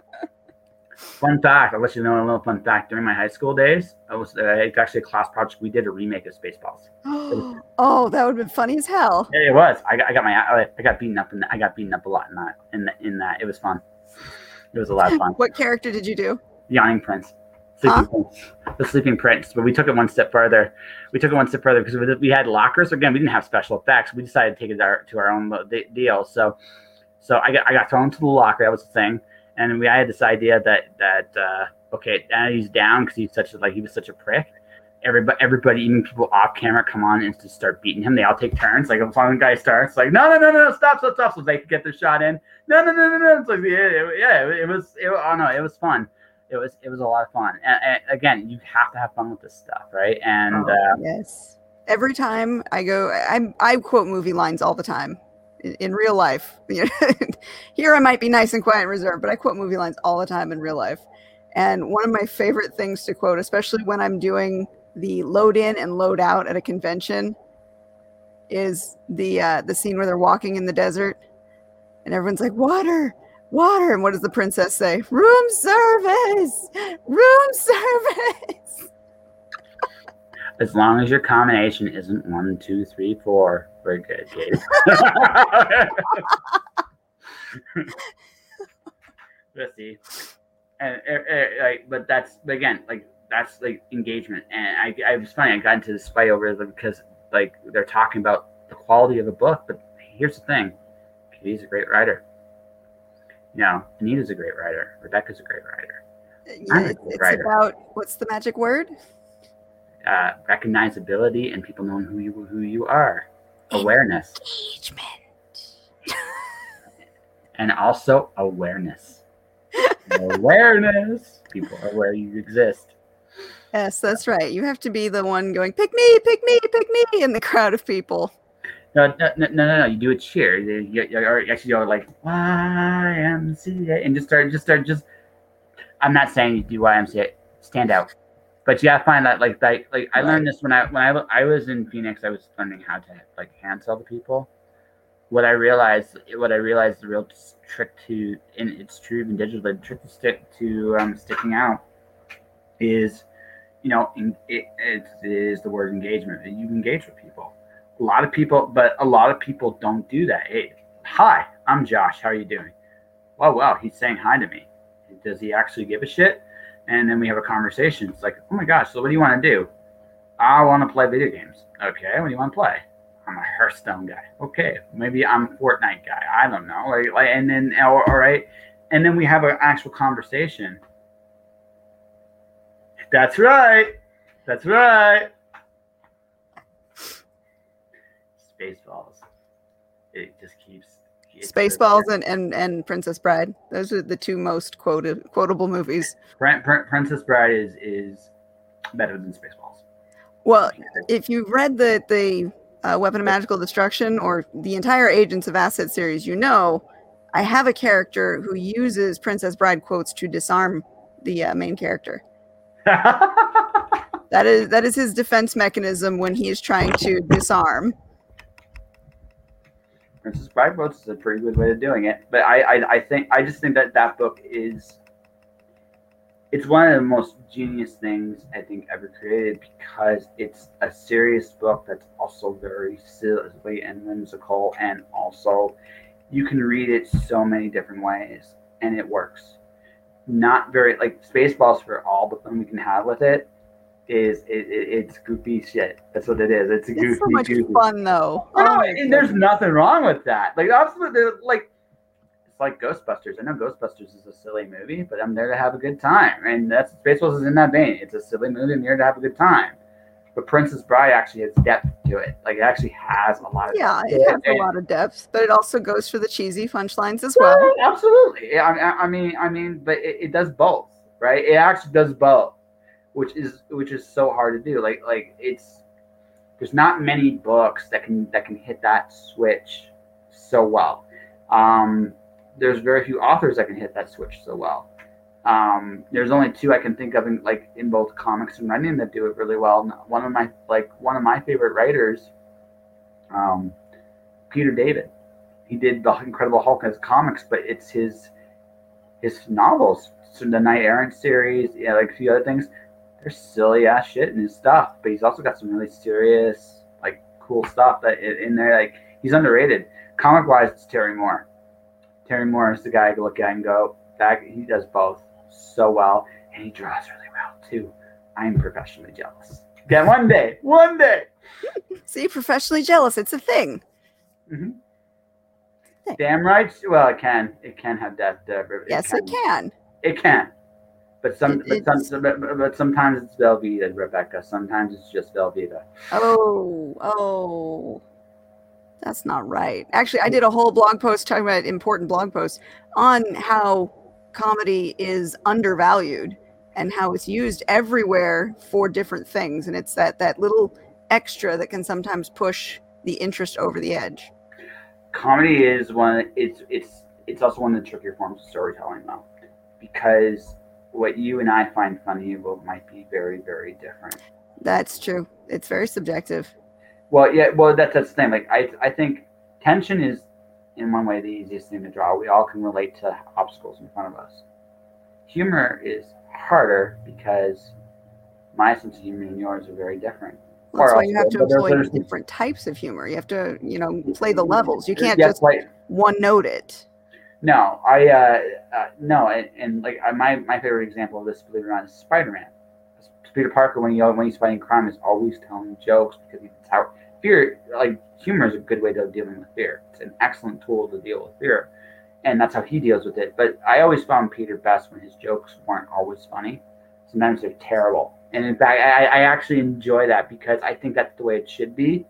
Fun fact, I'll let you know a little fun fact. During my high school days, it's actually a class project. We did a remake of Spaceballs. Oh, that would have been funny as hell. It was. I got beaten up, and I got beaten up a lot in that. It was fun. It was a lot of fun. What character did you do? The Yawning Prince. The Sleeping Prince. But we took it one step further. Because we had lockers. Again, we didn't have special effects. We decided to take it to our own deal. So I got thrown into the locker. That was the thing. And I had this idea that okay, now he's down because he was such a prick. Everybody, even people off camera, come on and just start beating him. They all take turns. Like, if one guy starts, like, no, stop, so they can get their shot in. No. It's like, it was fun. It was a lot of fun. And again, you have to have fun with this stuff, right? And yes, every time I go, I quote movie lines all the time in real life. Here I might be nice and quiet and reserved, but I quote movie lines all the time in real life. And one of my favorite things to quote, especially when I'm doing the load in and load out at a convention, is the scene where they're walking in the desert and everyone's like, water. And what does the princess say? Room service. As long as your combination isn't 1, 2, 3, 4, we're good, Gabe. Let's see. But that's engagement. And I was funny. I got into this fight over it because they're talking about the quality of a book. But here's the thing: Katie's a great writer. Anita's a great writer. Rebecca's a great writer. Yeah, it's about, what's the magic word? Recognizability and people knowing who you are. Awareness. Engagement. And also awareness. Awareness. People are where you exist. Yes, that's right. You have to be the one going, pick me, pick me, pick me, in the crowd of people. No. You do a cheer. You actually go like YMCA and just start. I'm not saying you do YMCA. Stand out, but you gotta find that I learned this when I was in Phoenix. I was learning how to hand sell to people. What I realized the real trick to, and it's true even digitally, the trick to sticking out is, it is the word engagement. You engage with people. A lot of people don't do that. Hey, hi, I'm Josh. How are you doing? Oh, wow, he's saying hi to me. Does he actually give a shit? And then we have a conversation. It's like, oh my gosh, so what do you want to do? I want to play video games. Okay, what do you want to play? I'm a Hearthstone guy. Okay, maybe I'm a Fortnite guy. I don't know. And then, all right, and then we have an actual conversation. That's right. That's right. Spaceballs. It just keeps. Spaceballs and Princess Bride. Those are the two most quotable movies. Princess Bride is better than Spaceballs. Well, if you've read the Weapon of Magical Destruction or the entire Agents of Asset series, you know I have a character who uses Princess Bride quotes to disarm the main character. That is his defense mechanism when he is trying to disarm. Princess Bride quotes is a pretty good way of doing it, but I just think that book is. It's one of the most genius things I think ever created because it's a serious book that's also very silly and whimsical, and also you can read it so many different ways and it works. Not very like Spaceballs, for all the fun we can have with it, it's goofy shit. That's what it is. It's a goofy. So much fun though. And there's nothing wrong with that. Like absolutely, like. It's like Ghostbusters. I know Ghostbusters is a silly movie, but I'm there to have a good time. And that's Spaceballs is in that vein. It's a silly movie. I'm here to have a good time. But Princess Bride actually has depth to it. Like it actually has a lot of depth. It has a lot of depth, but it also goes for the cheesy punchlines as well. Absolutely. I mean, but it does both, right? It actually does both, which is so hard to do. Like there's not many books that can hit that switch so well. There's very few authors that can hit that switch so well. There's only two I can think of in both comics and writing that do it really well. One of my favorite writers, Peter David. He did the Incredible Hulk as comics, but it's his novels. So the Knight Errant series, like a few other things. There's silly ass shit in his stuff, but he's also got some really serious, like cool stuff that in there. Like he's underrated. Comic wise, it's Terry Moore. Terry Moore is the guy I look at and go, he does both so well, and he draws really well too. I'm professionally jealous. Yeah, one day. See, professionally jealous. It's a thing. Mm-hmm. Damn right. Well, it can have depth. Yes, it can. It can. But sometimes it's Velveeta, Rebecca. Sometimes it's just Velveeta. Oh. That's not right. Actually, I did a whole blog post talking about important blog posts on how comedy is undervalued and how it's used everywhere for different things. And it's that little extra that can sometimes push the interest over the edge. Comedy is it's also one of the trickier forms of storytelling, though, because what you and I find funny might be very, very different. That's true. It's very subjective. Well, yeah. Well, that's the thing. Like, I think tension is, in one way, the easiest thing to draw. We all can relate to obstacles in front of us. Humor is harder because my sense of humor and yours are very different. That's why you have to employ different types of humor. You have to, play the levels. You can't just one note it. No, no, and like my favorite example of this, believe it or not, is Spider-Man. Peter Parker, when he's fighting crime, is always telling jokes because it's how fear, like humor, is a good way of dealing with fear. It's an excellent tool to deal with fear, and that's how he deals with it. But I always found Peter best when his jokes weren't always funny. Sometimes they're terrible, and in fact, I actually enjoy that because I think that's the way it should be.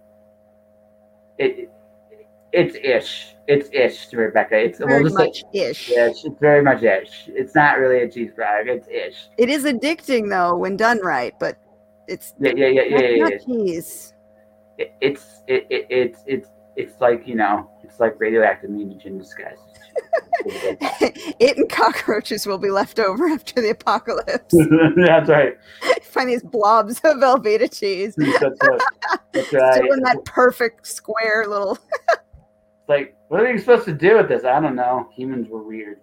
It's ish, Rebecca. It's very much ish. It's very much ish. It's not really a cheese frog. It's ish. It is addicting though when done right, but it's not cheese. It's like it's like radioactive mutagen in disguise. It and cockroaches will be left over after the apocalypse. That's right. Find these blobs of Velveeta cheese. That's right. Still in that perfect square little. Like, what are you supposed to do with this? I don't know. Humans were weird.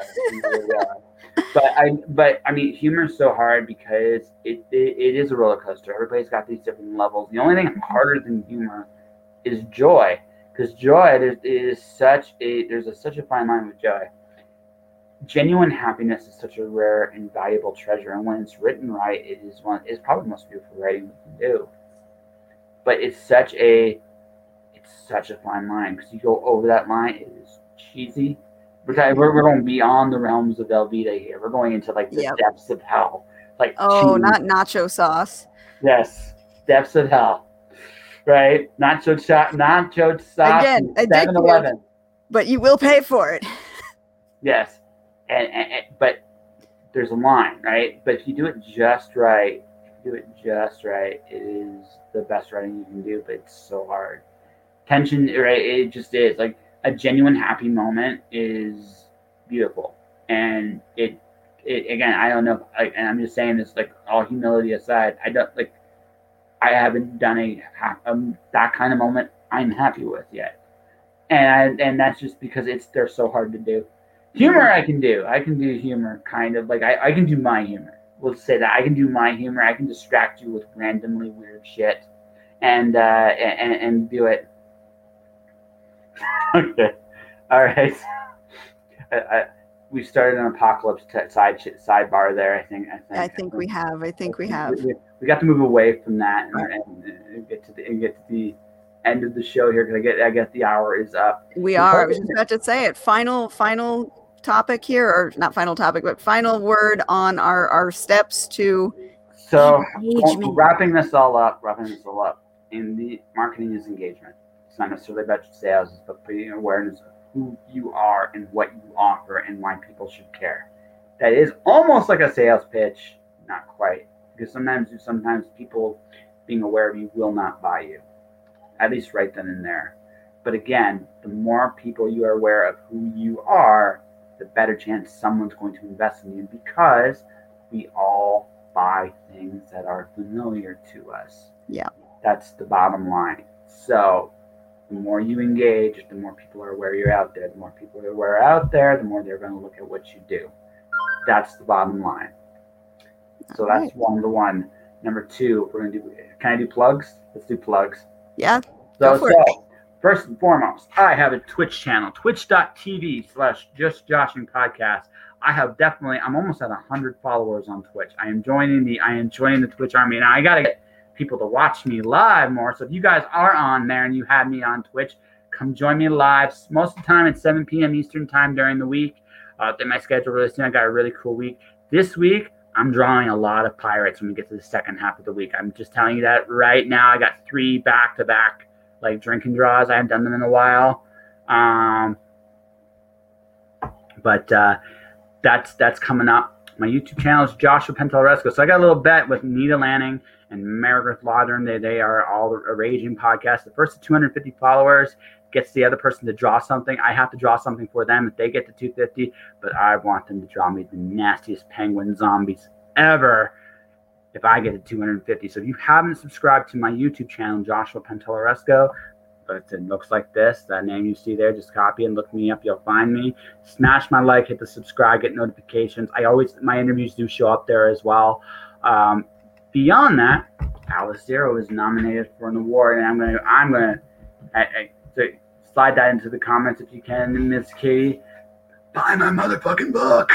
But I mean, humor is so hard because it is a roller coaster. Everybody's got these different levels. The only thing harder than humor is joy, because joy there's such a fine line with joy. Genuine happiness is such a rare and valuable treasure, and when it's written right, it's probably the most beautiful writing we can do. But it's such a fine line because you go over that line, it is cheesy We're going beyond the realms of Velveeta here. We're going into like the Yep. depths of hell. Like Oh, cheese. not nacho sauce. Yes, depths of hell. Right? Nacho sauce. Again, addictive. 7-Eleven. But you will pay for it. Yes, and but there's a line, right? But if you do it just right, it is the best writing you can do. But it's so hard. Tension, right? It just is. Like a genuine happy moment is beautiful, and it again. I don't know. And I'm just saying this, like all humility aside. I haven't done that kind of moment I'm happy with yet. And that's just because they're so hard to do. Humor I can do. I can do humor kind of like I can do my humor. We'll say that I can do my humor. I can distract you with randomly weird shit, and do it. Okay, all right. We started an apocalypse sidebar there. I think we have. We got to move away from that and get to the end of the show here because I guess the hour is up. We are. I was just about to say it. Final topic here, or not final topic, but final word on our steps to. So wrapping this all up. In the marketing is engagement. It's not necessarily about sales, but creating awareness of who you are and what you offer and why people should care. That is almost like a sales pitch, not quite, because sometimes people being aware of you will not buy you. At least right then and there. But again, the more people you are aware of who you are, the better chance someone's going to invest in you because we all buy things that are familiar to us. Yeah. That's the bottom line. So the more you engage, the more people are aware you're out there. The more people are aware out there, the more they're going to look at what you do. That's the bottom line. So that's one. Number two, we're going to do, can I do plugs? Let's do plugs. Yeah. So first and foremost, I have a Twitch channel, twitch.tv/JustJoshingPodcast. I'm almost at 100 followers on Twitch. I am joining the Twitch army. Now I got to get people to watch me live more. So if you guys are on there and you have me on Twitch, come join me live. Most of the time it's 7 p.m. Eastern time during the week. My schedule really soon. I got a really cool week. This week, I'm drawing a lot of pirates when we get to the second half of the week. I'm just telling you that right now. I got 3 back-to-back drinking draws. I haven't done them in a while. But that's coming up. My YouTube channel is Joshua Penteloresco. So I got a little bet with Nita Lanning and Meredith Laudern. They are all a raging podcast. The first 250 followers gets the other person to draw something. I have to draw something for them if they get to 250, but I want them to draw me the nastiest penguin zombies ever if I get to 250. So if you haven't subscribed to my YouTube channel, Joshua Penteloresco, but it looks like this, that name you see there, just copy and look me up. You'll find me. Smash my like, hit the subscribe, get notifications. My interviews do show up there as well. Beyond that, Alice Zero is nominated for an award, and I'm gonna slide that into the comments if you can, Miss Katie. Buy my motherfucking book.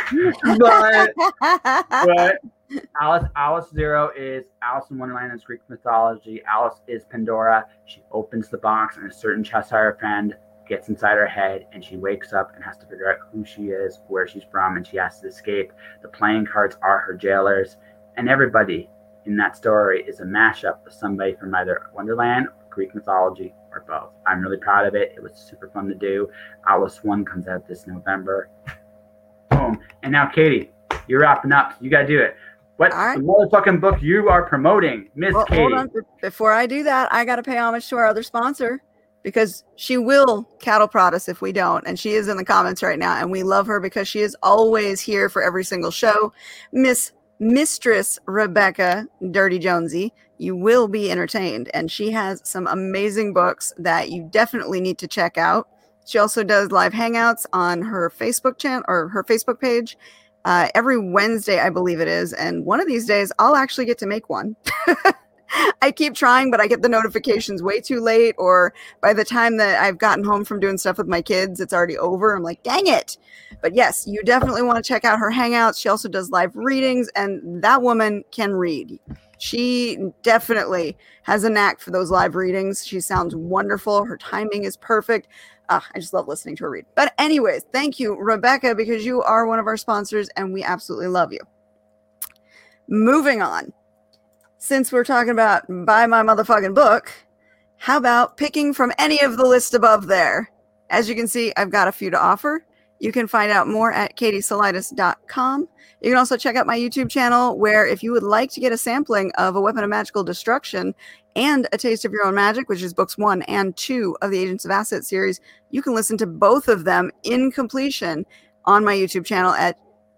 but Alice Zero is Alice in Wonderland is Greek mythology. Alice is Pandora. She opens the box, and a certain Cheshire friend gets inside her head, and she wakes up and has to figure out who she is, where she's from, and she has to escape. The playing cards are her jailers, and everybody in that story is a mashup of somebody from either Wonderland, Greek mythology, or both. I'm really proud of it. It was super fun to do. Alice 1 comes out this November. Boom. And now, Katie, you're wrapping up. You got to do it. What's the motherfucking book you are promoting, Miss Katie? Hold on. Before I do that, I got to pay homage to our other sponsor because she will cattle prod us if we don't. And she is in the comments right now. And we love her because she is always here for every single show. Mistress Rebecca Dirty Jonesy, you will be entertained, and she has some amazing books that you definitely need to check out. She also does live hangouts on her Facebook channel or her Facebook page every Wednesday, I believe it is, and one of these days I'll actually get to make one. I keep trying, but I get the notifications way too late, or by the time that I've gotten home from doing stuff with my kids, it's already over. I'm like, dang it. But yes, you definitely want to check out her hangouts. She also does live readings, and that woman can read. She definitely has a knack for those live readings. She sounds wonderful. Her timing is perfect. I just love listening to her read. But anyways, thank you, Rebecca, because you are one of our sponsors and we absolutely love you. Moving on. Since we're talking about buy my motherfucking book, how about picking from any of the list above there? As you can see, I've got a few to offer. You can find out more at katiesolitis.com. You can also check out my YouTube channel, where if you would like to get a sampling of A Weapon of Magical Destruction and A Taste of Your Own Magic, which is books 1 and 2 of the Agents of Asset series, you can listen to both of them in completion on my YouTube channel at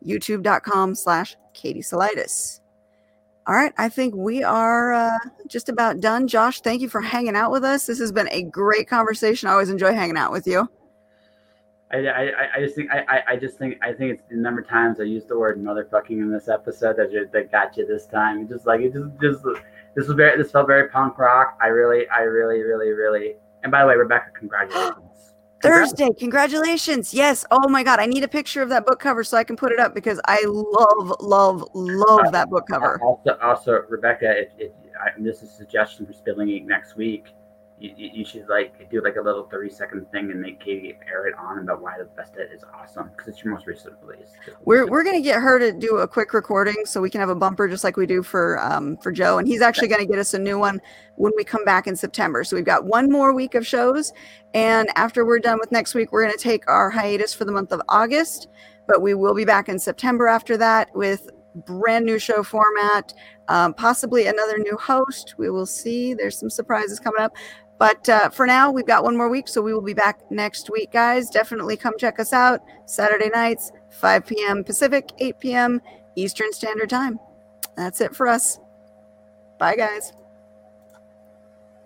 youtube.com/katiesolitis. All right, I think we are just about done. Josh, thank you for hanging out with us. This has been a great conversation. I always enjoy hanging out with you. I just think it's the number of times I used the word motherfucking in this episode that got you this time. This felt very punk rock. I really. And by the way, Rebecca, congratulations. Thursday, congratulations. Yes. Oh my God. I need a picture of that book cover so I can put it up, because I love that book cover. Also, Rebecca, if this is a suggestion for Spilling Ink next week, you should do a little 30-second thing and make Katie air it on about why the best ed is awesome, because it's your most recent release. We're gonna get her to do a quick recording so we can have a bumper just like we do for Joe, and he's actually gonna get us a new one when we come back in September. So we've got one more week of shows, and after we're done with next week, we're gonna take our hiatus for the month of August, but we will be back in September after that with brand new show format, possibly another new host. We will see. There's some surprises coming up. But for now, we've got one more week, so we will be back next week, guys. Definitely come check us out. Saturday nights, 5 p.m. Pacific, 8 p.m. Eastern Standard Time. That's it for us. Bye, guys.